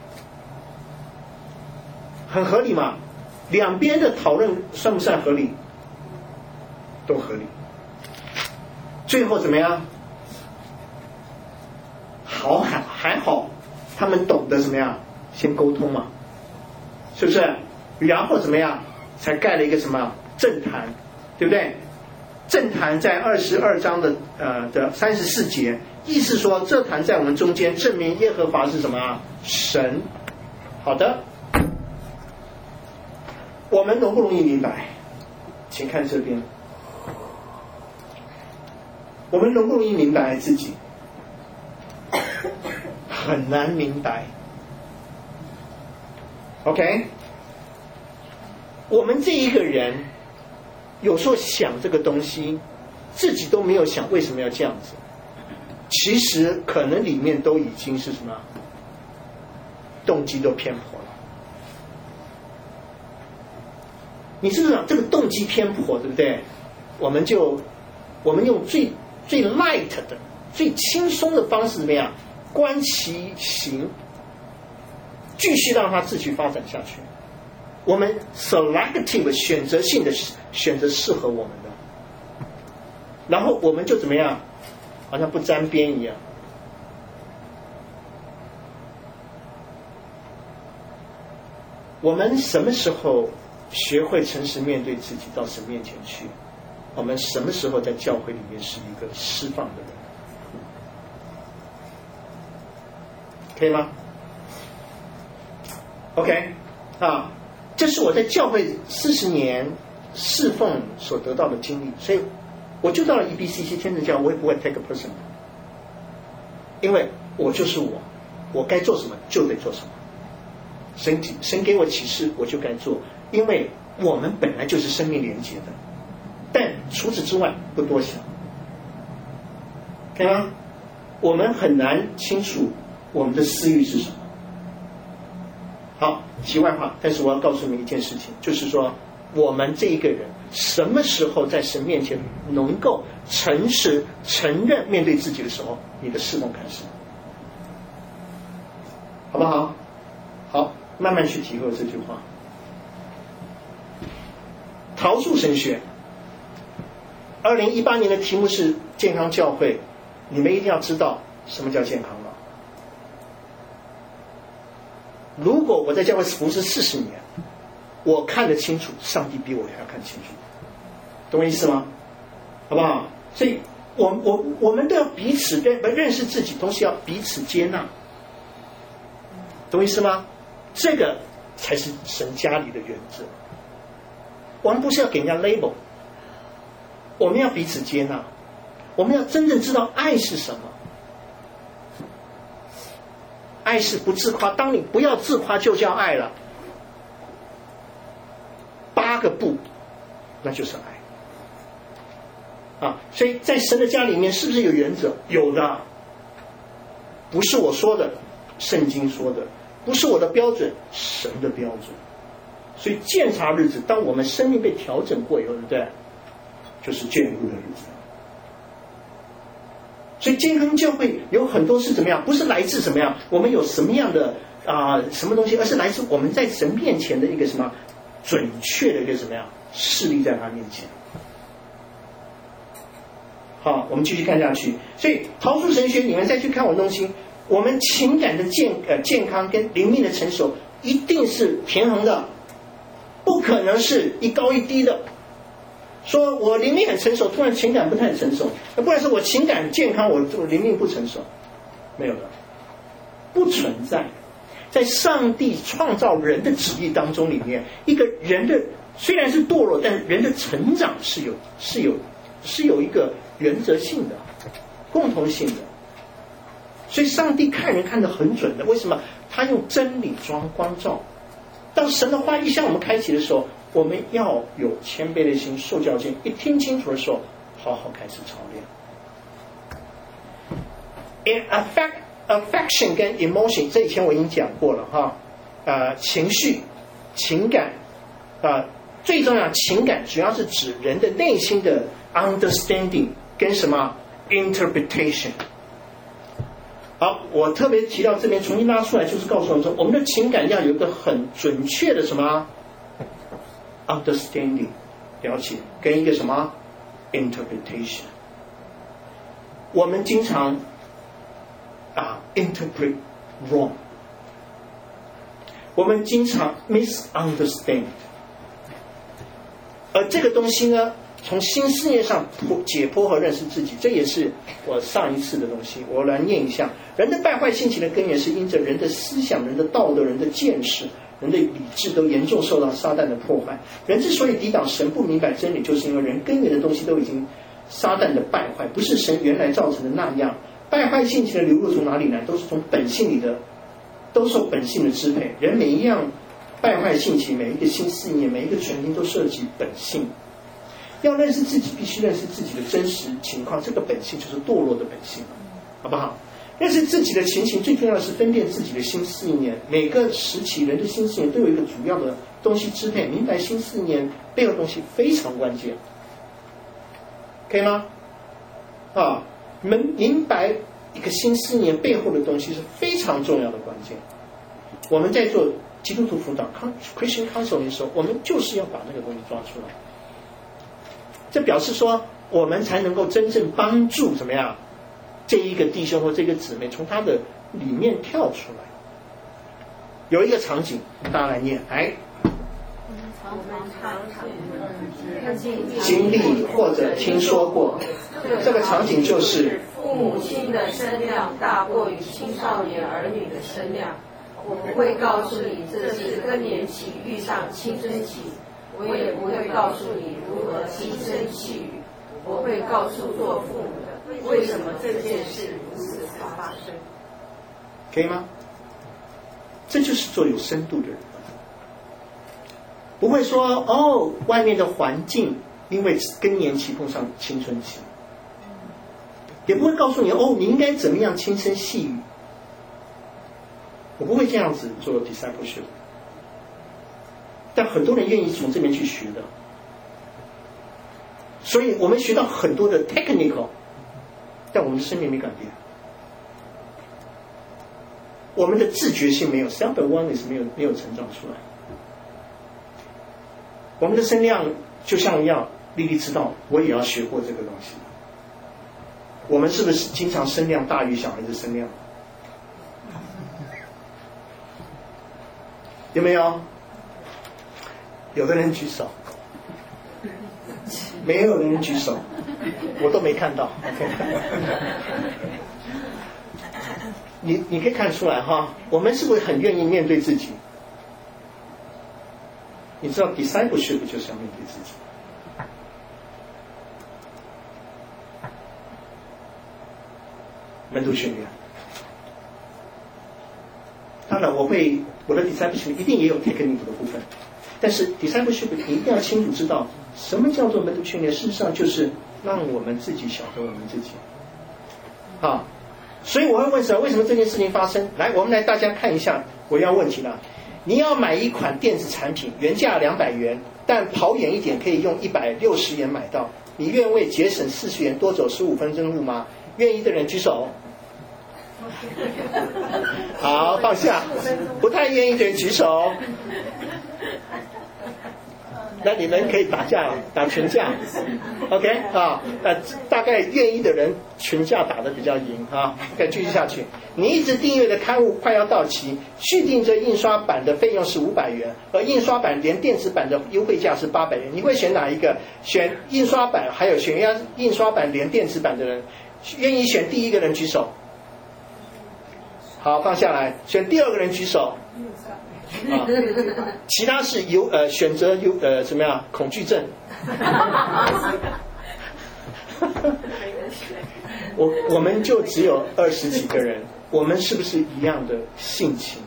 很合理嘛。两边的讨论算不算合理？都合理。最后怎么样？还好，他们懂得怎么样先沟通嘛，是不是？然后怎么样才盖了一个什么正坛，对不对？正坛在22章的34节，意思说这坛在我们中间，证明耶和华是什么神。好的，我们容不容易明白？请看这边，我们容不容易明白自己？很难明白。OK， 我们这一个人有时候想这个东西，自己都没有想为什么要这样子，其实可能里面都已经是什么动机都偏颇了。你是不是讲这个动机偏颇，对不对？我们用最 light 的、最轻松的方式怎么样？观其行，继续让它自己发展下去。我们 selective 选择性的选择适合我们的，然后我们就怎么样？好像不沾边一样。我们什么时候学会诚实面对自己，到神面前去？我们什么时候在教会里面是一个释放的人？可以吗 ？OK， 啊，这是我在教会40年侍奉所得到的经历，所以我就到了 EBCC 天主教，我也不会 take a person， 因为我就是我该做什么就得做什么，神给我启示我就该做，因为我们本来就是生命连结的，但除此之外不多想，可以吗？我们很难清楚我们的私欲是什么， 好，题外话，但是我要告诉你一件事情，就是说我们这一个人什么时候在神面前能够诚实承认面对自己的时候，你的侍奉开始，好不好？好，慢慢去体会这句话。桃树神学2018年的题目是健康教会，你们一定要知道什么叫健康了。如果我在教会服侍40年，我看得清楚，上帝比我还要看清楚，懂我意思吗？好不好？所以我们都要彼此认识自己，同时要彼此接纳，懂我意思吗？这个才是神家里的原则。我们不是要给人家 label， 我们要彼此接纳，我们要真正知道爱是什么。爱是不自夸，当你不要自夸就叫爱了。8个不，那就是爱。所以在神的家里面是不是有原则？有的，不是我说的，圣经说的，不是我的标准，神的标准。所以鉴察日子，当我们生命被调整过以后，对不对？就是眷顾的日子。所以健康教会有很多是怎么样？不是来自怎么样？我们有什么样的什么东西，而是来自我们在神面前的一个什么准确的一个什么样势力在他面前。好，我们继续看下去。所以桃树神学，你们再去看我的东西，我们情感的健康跟灵命的成熟一定是平衡的，不可能是一高一低的。说我灵命很成熟，突然情感不太成熟，不然是我情感健康，我灵命不成熟，没有的，不存在。在上帝创造人的旨意当中里面，一个人的虽然是堕落，但是人的成长是有一个原则性的、共同性的。所以上帝看人看得很准的，为什么？他用真理光照。当神的话一向我们开启的时候，我们要有谦卑的心，受教训，一听清楚的时候，好好开始操练。affection 跟 emotion， 这以前我已经讲过了哈。情绪、情感最重要，情感主要是指人的内心的 understanding 跟什么 interpretation。好，我特别提到这边重新拉出来，就是告诉我们说，我们的情感要有一个很准确的什么 understanding 了解，跟一个什么 interpretation。我们经常interpret wrong， 我们经常 misunderstand， 而这个东西呢，从新思念上解剖和认识自己，这也是我上一次的东西，我来念一下。人的败坏性情的根源是因着人的思想、人的道德、人的见识、人的理智都严重受到撒旦的破坏。人之所以抵挡神不明白真理，就是因为人根源的东西都已经撒旦的败坏，不是神原来造成的那样。败坏性情的流入从哪里来？都是从本性里的，都受本性的支配。人每一样败坏性情，每一个新思念，每一个全心都涉及本性。要认识自己，必须认识自己的真实情况，这个本性就是堕落的本性，好不好？认识自己的情形，最重要的是分辨自己的心思意念。每个时期人的心思意念都有一个主要的东西支配，明白心思意念背后的东西非常关键，可以吗？你们明白一个心思意念背后的东西是非常重要的关键。我们在做基督徒辅导 Christian Counseling 的时候，我们就是要把那个东西抓出来。这表示说，我们才能够真正帮助怎么样这一个弟兄或这个姊妹从他的里面跳出来。有一个场景，大家来念，经历或者听说过，这个场景就是父母亲的身量大过于青少年儿女的身量。我不会告诉你这是更年期遇上青春期，我也不会告诉你如何轻声细语，我会告诉做父母的为什么这件事如此发生。 可以吗？这就是做有深度的人，不会说外面的环境因为更年期碰上青春期，也不会告诉你你应该怎么样轻声细语。我不会这样子做 discipleship， 但很多人愿意从这边去学的，所以我们学到很多的 technical， 但我们的生命没改变，我们的自觉性没有 self awareness 没有成长出来，我们的声量就像要丽丽知道，我也要学过这个东西。我们是不是经常声量大于小孩子声量？有没有？有的人举手，没有人举手，我都没看到。你可以看出来哈，我们是不是很愿意面对自己？你知道 discipleship 就是要面对自己。门徒训练，当然我的 discipleship 一定也有 technical 的部分，但是 discipleship 你一定要清楚知道什么叫做门徒训练，事实上就是让我们自己晓得我们自己。啊，所以我会问说，为什么这件事情发生？来，我们来大家看一下我要问题了。你要买一款电子产品，原价200元，但跑远一点可以用160元买到，你愿为节省40元多走15分钟路吗？愿意的人举手。好，放下。不太愿意的人举手。那你们可以打架，打群架 ，OK 啊？大概愿意的人群架打得比较赢啊。可以继续下去。你一直订阅的刊物快要到期，续订这印刷版的费用是500元，而印刷版连电子版的优惠价是800元。你会选哪一个？选印刷版，还有选印刷版连电子版的人，愿意选第一个人举手。好，放下来。选第二个人举手。啊，其他是选择怎么样？恐惧症。我们就只有20几个人，我们是不是一样的性情？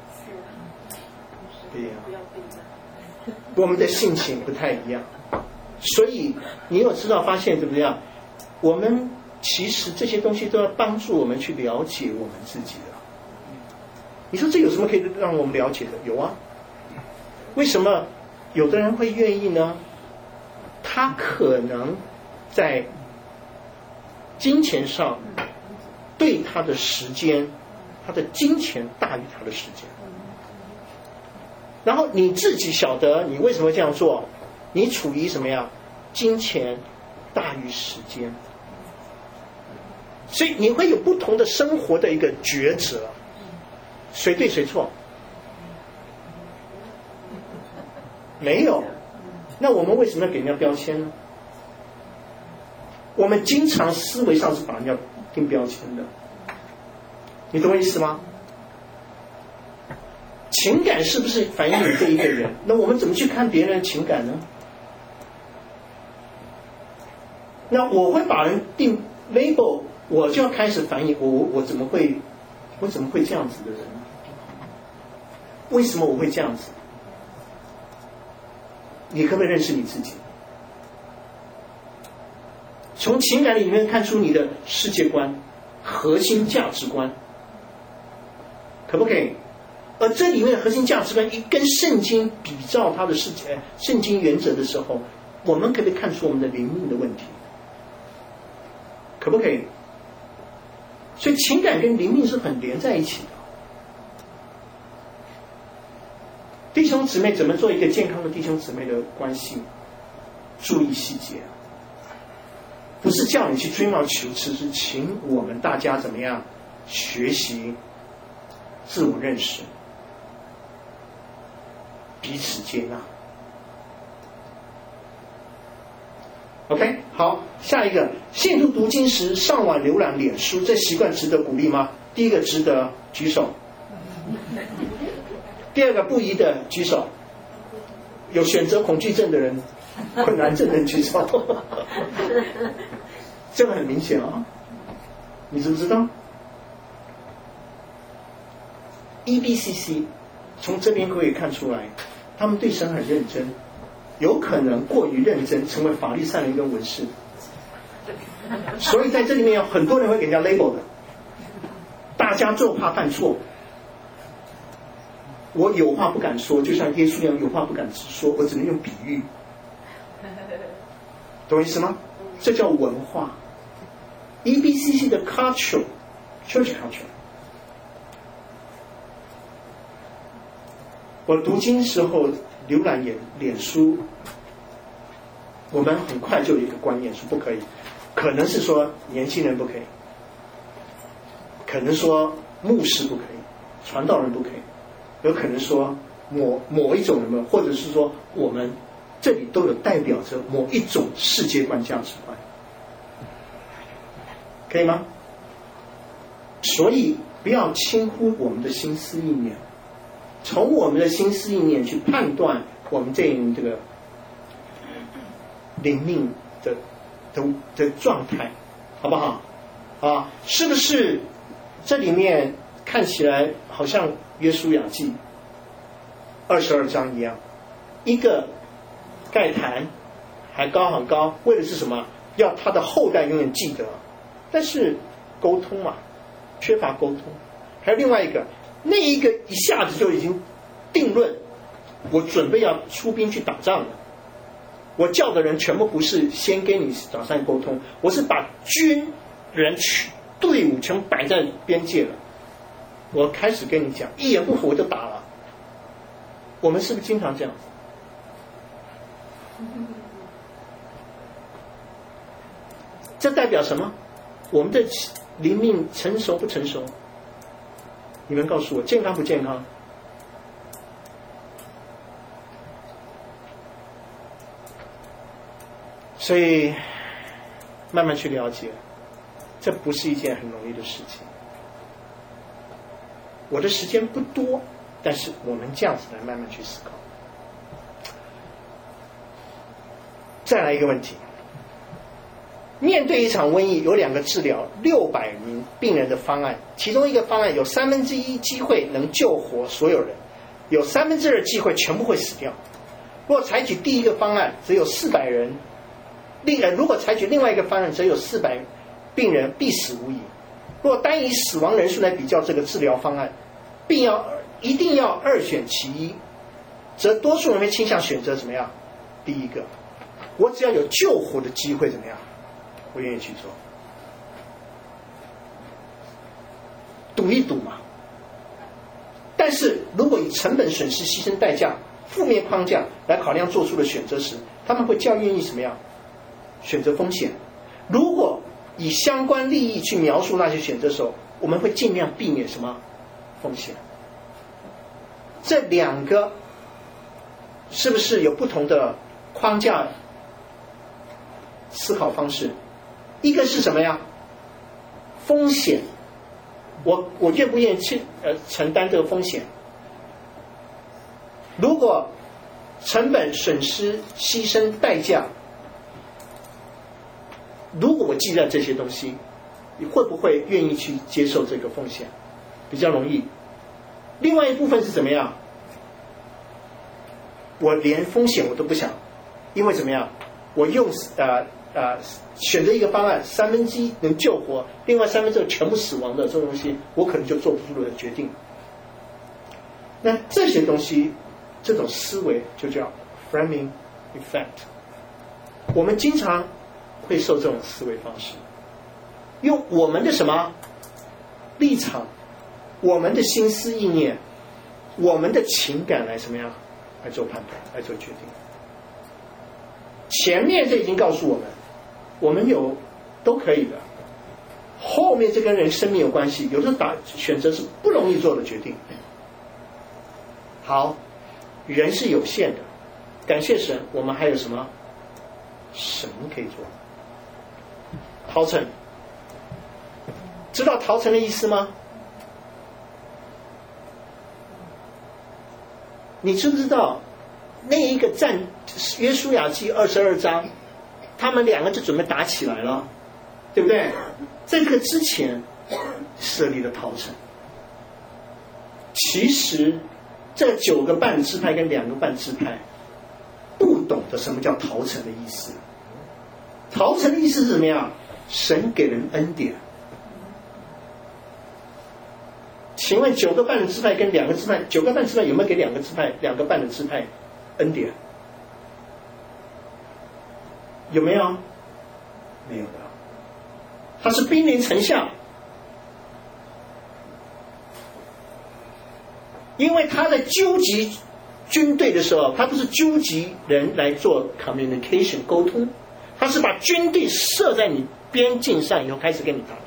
不一样，我们的性情不太一样，所以你有知道发现怎么样？我们其实这些东西都要帮助我们去了解我们自己的。你说这有什么可以让我们了解的？有啊。为什么有的人会愿意呢？他可能在金钱上对他的时间，他的金钱大于他的时间。然后你自己晓得你为什么这样做，你处于什么样？金钱大于时间，所以你会有不同的生活的一个抉择。谁对谁错？没有。那我们为什么要给人家标签呢？我们经常思维上是把人家定标签的，你懂我意思吗？情感是不是反映你这一个人？那我们怎么去看别人的情感呢？那我会把人定 label， 我就要开始反映我怎么会这样子的人？为什么我会这样子？你可不可以认识你自己？从情感里面看出你的世界观、核心价值观，可不可以？而这里面的核心价值观一跟圣经比照它的圣经原则的时候，我们可不可以看出我们的灵命的问题？可不可以？所以情感跟灵命是很连在一起的。弟兄姊妹怎么做一个健康的弟兄姊妹的关系？注意细节，不是叫你去吹毛求疵，是请我们大家怎么样学习自我认识，彼此接纳。OK， 好，下一个，信徒读经时上网浏览脸书，这习惯值得鼓励吗？第一个值得，举手。第二个不宜的举手。有选择恐惧症的人、困难症的人举手。这个很明显啊，你知不知道 ？EBCC 从这边可以看出来，他们对神很认真，有可能过于认真，成为法利赛人跟文士。所以在这里面有很多人会给人家 label 的，大家就怕犯错。 我有话不敢说，就像耶稣一样有话不敢直说，我只能用比喻，懂我意思吗？这叫文化。EBCC 的 culture， church culture。我读经时候浏览脸书，我们很快就有一个观念说不可以，可能是说年轻人不可以，可能说牧师不可以，传道人不可以，有可能说某一种人们，或者是说我们这里都有代表着某一种世界观价值观，可以吗？所以不要轻忽我们的心思意念，从我们的心思意念去判断我们这个灵命的状态，好不好？啊，是不是这里面看起来好像约书亚记22章一样，一个盖坛还高很高，为的是什么？要他的后代永远记得。但是沟通嘛，缺乏沟通。还有另外一个，那一个一下子就已经定论，我准备要出兵去打仗了。我叫的人全部不是先跟你早上沟通，我是把军人队伍全部摆在边界了。我开始跟你讲，一言不合我就打了。我们是不是经常这样子？这代表什么？我们的灵命成熟不成熟？你们告诉我，健康不健康？所以慢慢去了解，这不是一件很容易的事情。我的时间不多，但是我们这样子来慢慢去思考。再来一个问题，面对一场瘟疫，有2个治疗600名病人的方案，其中一个方案有1/3机会能救活所有人，有2/3机会全部会死掉。若采取第一个方案，只有400人；如果采取另外一个方案，则有400病人必死无疑。若单以死亡人数来比较这个治疗方案，一定要2选其一，则多数人会倾向选择怎么样？第一个，我只要有救活的机会怎么样？我愿意去做，赌一赌嘛。但是如果以成本、损失、牺牲代价、负面框架来考量做出的选择时，他们会较愿意什么样？选择风险。如果以相关利益去描述那些选择的时候，我们会尽量避免什么风险？这2个是不是有不同的框架思考方式？一个是什么呀？风险，我愿不愿意去承担这个风险？如果成本、损失、牺牲、代价，如果我记在这些东西，你会不会愿意去接受这个风险？比较容易。另外一部分是怎么样？我连风险我都不想，因为怎么样？我用选择一个方案，1/3能救活，另外2/3全部死亡的这种东西，我可能就做不出了决定。那这些东西，这种思维就叫 framing effect。我们经常会受这种思维方式，用我们的什么立场，我们的心思意念，我们的情感来什么样来做判断，来做决定。前面这已经告诉我们有都可以的，后面这跟人生命有关系，有的选择是不容易做的决定。好，人是有限的，感谢神，我们还有什么？神可以做。陶城，知道陶城的意思吗？你知不知道那一个约书亚记22章，他们2个就准备打起来了，对不对？在这个之前设立了陶城。其实这9个半支派跟2个半支派不懂得什么叫陶城的意思。陶城的意思是怎么样？神给人恩典。 请问9个半的支派跟2个支派，9个半支派有没有给2个半的支派恩典？有没有？没有的。他是兵临城下，因为他在纠集军队的时候，他不是纠集人来做 communication 沟通，他是把军队设在你边境上以后开始跟你打。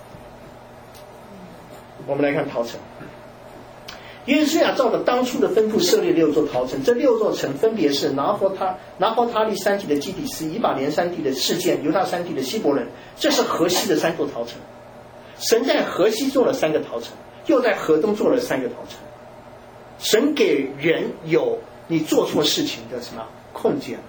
我们来看陶城，约书亚照着当初的吩咐设立6座陶城，这6座城分别是拿佛他利山地的基底斯、以法莲山地的示剑、犹大山地的希伯伦，这是河西的3座陶城。神在河西做了3个陶城，又在河东做了3个陶城。神给人有你做错事情的什么空间。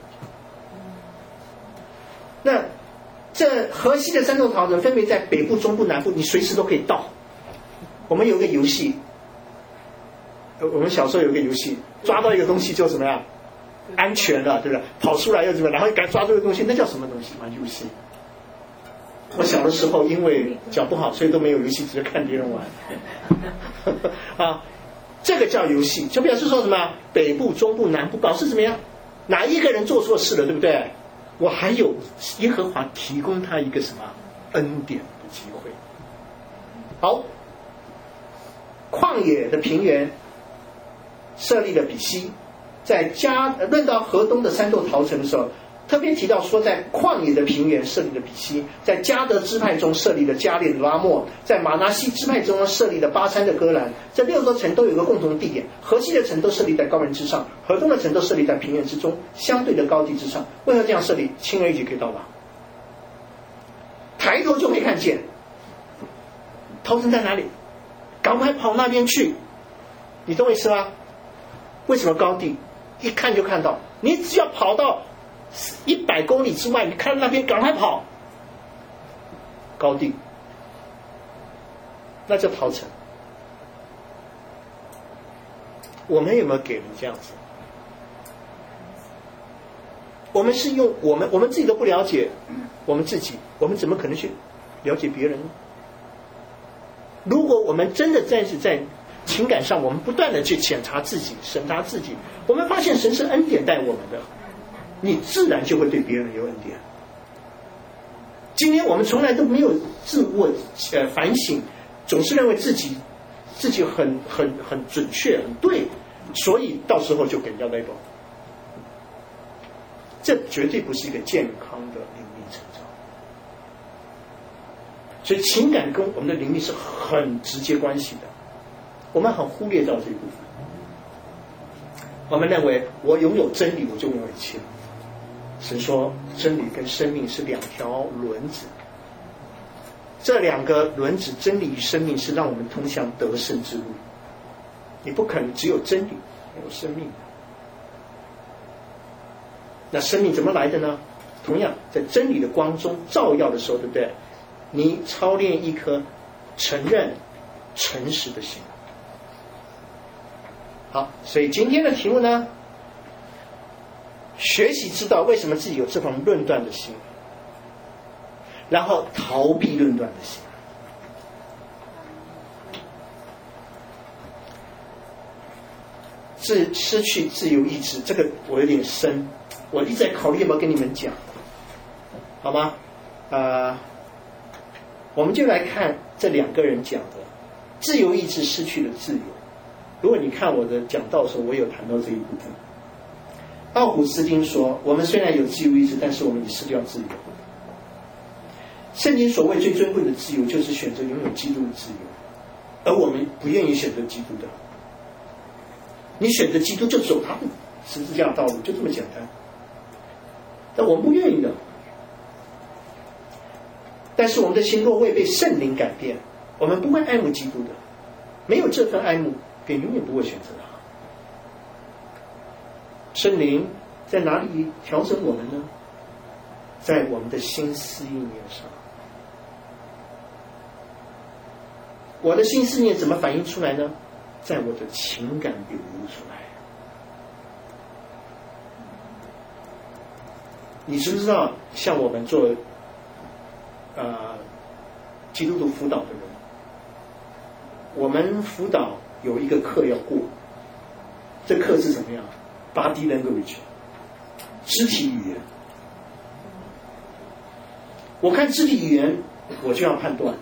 那这河西的3座陶城分别在北部、中部、南部，你随时都可以到。我们有个游戏，我们小时候有个游戏，抓到一个东西就怎么样，安全了，对不对？跑出来又怎么样，然后赶抓住这个东西，那叫什么东西？玩游戏。我小的时候因为脚不好，所以都没有游戏，只是看别人玩。啊，这个叫游戏，就表示说什么？北部、中部、南部表示怎么样？哪一个人做错事了，对不对？我还有耶和华提供他一个什么恩典的机会。好。旷野的平原设立了比西，在论到河东的3座陶城的时候，特别提到说，在旷野的平原设立了比西，在迦得支派中设立了加列的拉莫，在马拿西支派中设立了巴珊的戈兰。这6座城都有一个共同的地点，河西的城都设立在高原之上，河东的城都设立在平原之中，相对的高地之上。为何这样设立？轻而易举可以到达，抬头就会看见。陶城在哪里？赶快跑那边去，你懂我意思吗？为什么高地一看就看到？你只要跑到100公里之外，你看那边赶快跑。高地，那叫陶城。我们有没有给人这样子？我们是用我们自己都不了解我们自己，我们怎么可能去了解别人呢？如果我们真的在情感上，我们不断的去检查自己、审查自己，我们发现神是恩典待我们的，你自然就会对别人有恩典。今天我们从来都没有自我反省，总是认为自己很准确、很对，所以到时候就给人家 label， 这绝对不是一个健康的灵命成长。所以情感跟我们的灵命是很直接关系的，我们很忽略到这一部分。我们认为我拥有真理，我就拥有一切。神说真理跟生命是2条轮子，这2个轮子，真理与生命，是让我们通向得胜之路。你不可能只有真理没有生命。那生命怎么来的呢？同样在真理的光中照耀的时候，对不对？你操练一颗承认诚实的心。好，所以今天的题目呢，学习知道为什么自己有这种论断的心，然后逃避论断的心。失去自由意志，这个我有点深，我一直在考虑要不要跟你们讲，好吗？我们就来看这2个人讲的自由意志失去了自由。如果你看我的讲道的时候，我有谈到这一部分。奥古斯丁说，我们虽然有自由意志，但是我们已失掉自由。圣经所谓最尊贵的自由，就是选择拥有基督的自由，而我们不愿意选择基督的。你选择基督就走他的十字架道路，就这么简单。但我们不愿意的。但是我们的心若未被圣灵改变，我们不会爱慕基督的。没有这份爱慕，便永远不会选择他。圣灵在哪里调整我们呢？在我们的心思意念上。我的心思念怎么反映出来呢？在我的情感流露出来。你知不知道，像我们做基督徒辅导的人， 我们辅导有一个课要过，这课是怎么样 ？Body language， 肢体语言。我看肢体语言，我就要判断。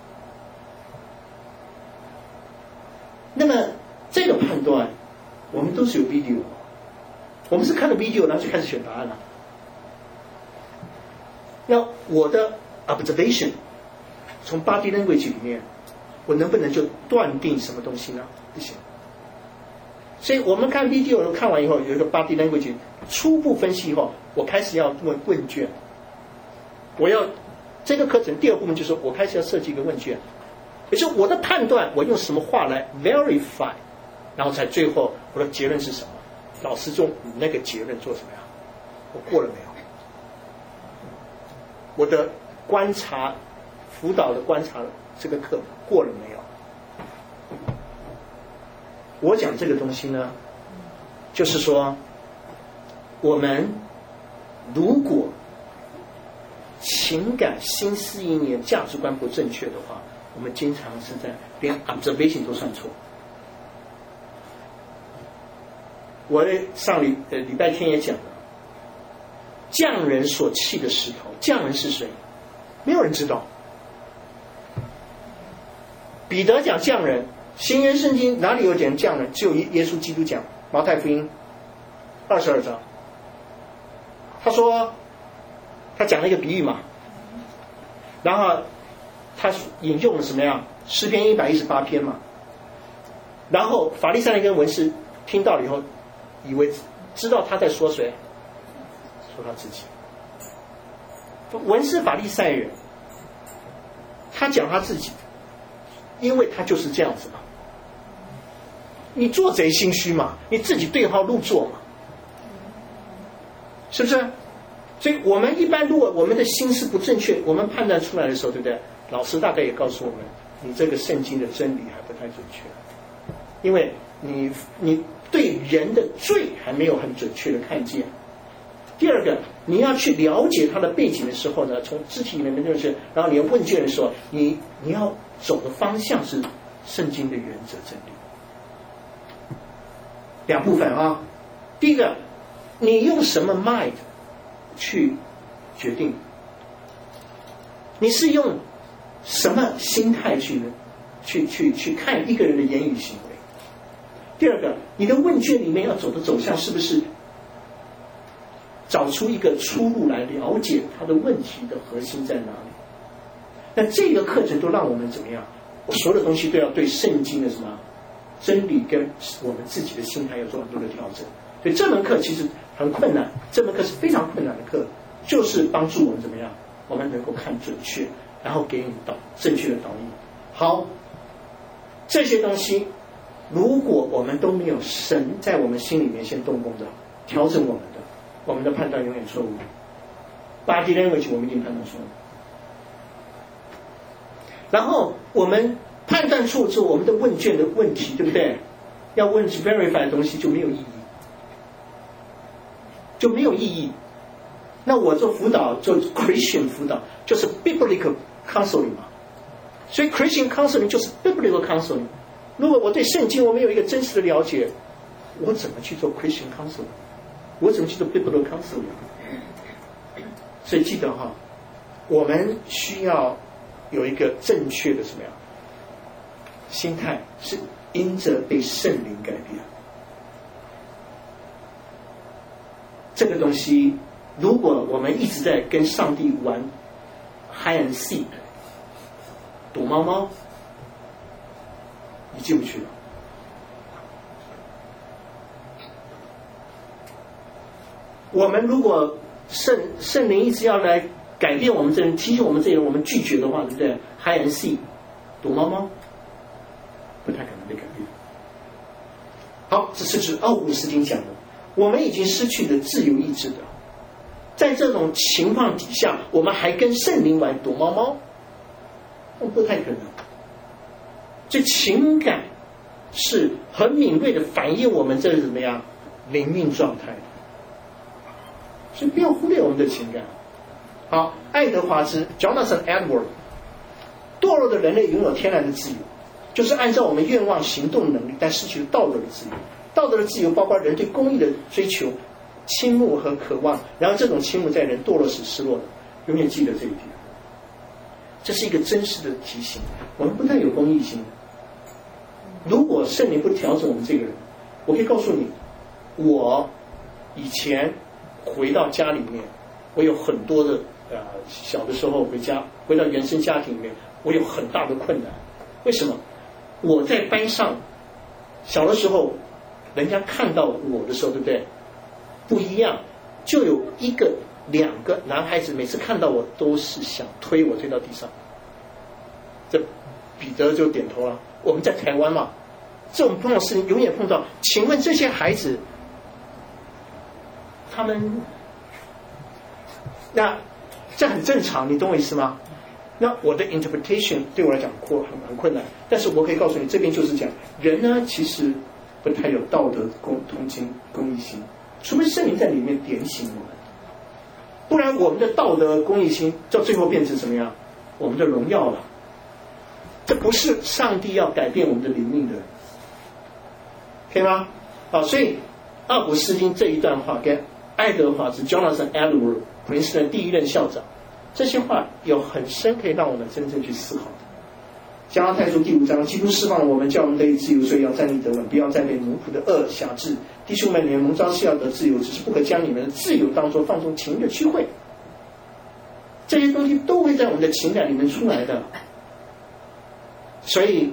那么这个判断，我们都是有 video， 我们是看了 video， 然后就开始选答案了。那我的 observation， 从 body language 里面，我能不能就断定什么东西呢？不行。所以我们看 video 看完以后，有一个 body language 初步分析以后，我开始要问卷。我要这个课程第二部分就是我开始要设计一个问卷，也就是我的判断，我用什么话来 verify， 然后才最后我的结论是什么？老师中你那个结论做什么呀？我过了没有？我的观察辅导的观察这个课过了没有？我讲这个东西呢，就是说我们如果情感、心思意念、价值观不正确的话，我们经常是在连 observation 都算错。我上礼拜天也讲了，匠人所弃的石头，匠人是谁？没有人知道。彼得讲匠人，新约圣经哪里有讲匠人？只有耶稣基督讲，马太福音22章，他说他讲了一个比喻嘛，然后他引用了什么呀？诗篇118篇嘛。然后法利赛人跟文士听到了以后，以为知道他在说谁，说他自己。文士法利赛人，他讲他自己，因为他就是这样子嘛。你做贼心虚嘛，你自己对号入座嘛，是不是？所以我们一般如果我们的心思不正确，我们判断出来的时候，对不对？老师大概也告诉我们，你这个圣经的真理还不太准确，因为你对人的罪还没有很准确的看见。第二个，你要去了解他的背景的时候呢，从肢体里面的认识，然后你要问卷的时候，你要走的方向是圣经的原则真理。两部分啊，第一个，你用什么 mind 去决定？你是用什么心态去看一个人的言语行为？第二个，你的问卷里面要走的走向是不是找出一个出路来了解他的问题的核心在哪里？那这个课程都让我们怎么样？所有的东西都要对圣经的什么真理跟我们自己的心态要做很多的调整。所以这门课其实很困难，这门课是非常困难的课，就是帮助我们怎么样？我们能够看准确，然后给你正确的导引。好，这些东西如果我们都没有神在我们心里面先动工的调整我们的判断永远错误。body language 我们一定判断错误，然后我们判断错误之后，我们的问卷的问题，对不对？要问 verify 的东西就没有意义，就没有意义。那我做辅导，做 Christian 辅导，就是 biblical counseling 嘛。所以 Christian counseling 就是 biblical counseling。如果我对圣经我没有一个真实的了解，我怎么去做 Christian counseling？ 我怎么去做 biblical counseling？ 所以记得哈，我们需要有一个正确的什么呀？心态是因着被圣灵改变。这个东西，如果我们一直在跟上帝玩 hide and seek 躲猫猫，你进不去了。我们如果圣灵一直要来改变我们这人，提醒我们这人，我们拒绝的话，对不对 ？hide and seek 躲猫猫，不太可能被改变。好，这是指奥古斯丁讲的。我们已经失去了自由意志的，在这种情况底下，我们还跟圣灵玩躲猫猫，不太可能。这情感是很敏锐的反映我们这是怎么样灵命状态的，所以不要忽略我们的情感。好，爱德华兹 Jonathan Edward， 堕落的人类拥有天然的自由， 就是按照我们愿望行动能力，但失去了道德的自由。道德的自由包括人对公义的追求、倾慕和渴望，然后这种倾慕在人堕落时失落的。永远记得这一点，这是一个真实的提醒。我们不但有公义心，如果圣灵不调整我们这个人，我可以告诉你，我以前回到家里面，我有很多的小的时候回到原生家庭里面，我有很大的困难。为什么？我在班上小的时候，人家看到我的时候，对不对？不一样，就有1个、2个男孩子每次看到我都是想推我推到地上。这彼得就点头了。我们在台湾嘛，这种碰到事情永远碰到。请问这些孩子，他们那这很正常，你懂我意思吗？那我的 interpretation 对我来讲很困难，但是我可以告诉你，这边就是讲人呢，其实不太有道德、同情、公义心，除非圣灵在里面点醒我们，不然我们的道德、公义心到最后变成什么样？我们的荣耀了。这不是上帝要改变我们的灵命的，可以吗？好，所以奥古斯丁这一段话跟爱德华是 Jonathan Edwards 普林斯顿第1任校长，这些话有很深可以让我们真正去思考的。加拉太书第5章，基督释放了我们，叫我们得以自由，所以要站立得稳，不要再被奴仆的恶辖制。弟兄们，你们蒙召是要得自由，只是不可将你们的自由当作放纵情欲的聚会。这些东西都会在我们的情感里面出来的，所以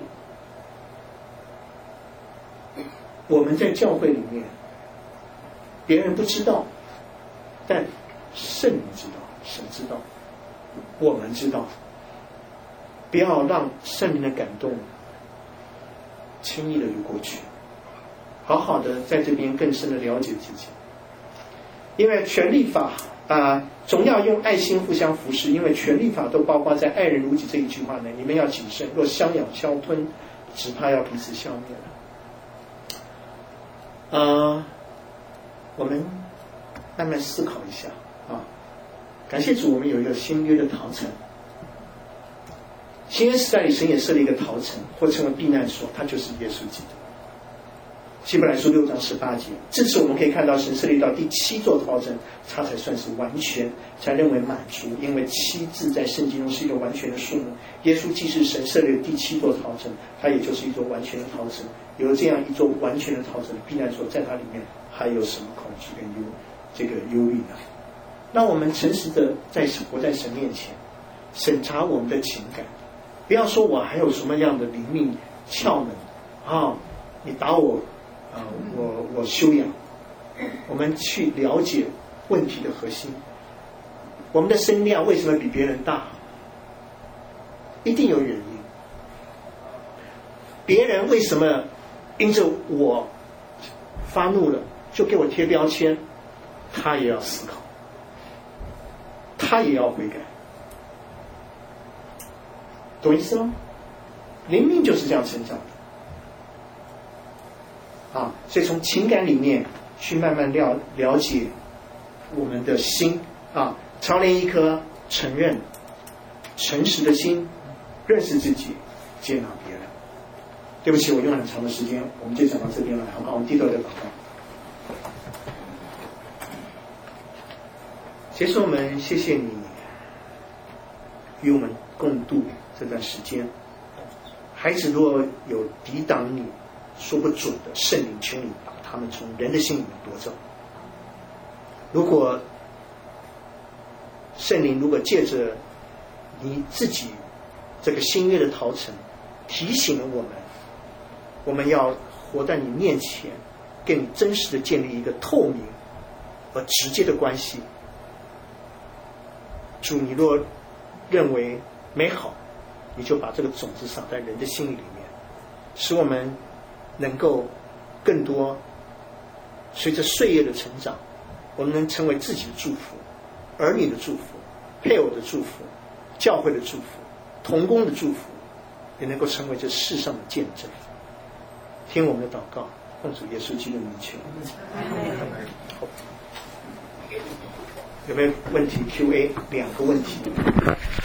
我们在教会里面，别人不知道，但圣灵知道，神知道，我们知道。不要让圣灵的感动轻易的流过去，好好的在这边更深的了解自己。因为权利法总要用爱心互相服侍，因为权利法都包括在爱人如己这一句话内。你们要谨慎，若相咬相吞，只怕要彼此消灭了。我们慢慢思考一下啊。感谢主，我们有一个新约的陶城。新约时代里，神也设立一个陶城，或称为避难所，它就是耶稣基督。希伯来书6章18节，至此我们可以看到，神设立到第7座陶城，它才算是完全，才认为满足。因为7字在圣经中是一个完全的数目，耶稣既是神设立的第7座陶城，它也就是一座完全的陶城。有了这样一座完全的陶城避难所，在它里面还有什么恐惧跟忧虑呢？让我们诚实的活在神面前，审查我们的情感。不要说我还有什么样的灵命窍门你打我我修养。我们去了解问题的核心。我们的声量为什么比别人大？一定有原因。别人为什么因着我发怒了就给我贴标签？他也要思考，他也要悔改。懂意思吗？灵命就是这样成长的所以从情感里面去慢慢了解我们的心操练一颗承认、诚实的心，认识自己，接纳别人。对不起，我用了很长的时间，我们就讲到这边了，好不好？我们低头再祷告。结束我们，谢谢你与我们共度这段时间。孩子若有抵挡你说不准的圣灵，求你把他们从人的心里面夺走。如果圣灵借着你自己这个新约的陶城提醒了我们要活在你面前，跟你真实的建立一个透明而直接的关系。主，你若认为美好，你就把这个种子撒在人的心里面，使我们能够更多随着岁月的成长，我们能成为自己的祝福，儿女的祝福，配偶的祝福，教会的祝福，同工的祝福，也能够成为这世上的见证。听我们的祷告，奉主耶稣基督的名求。有没有问题 ？Q&A 2个问题。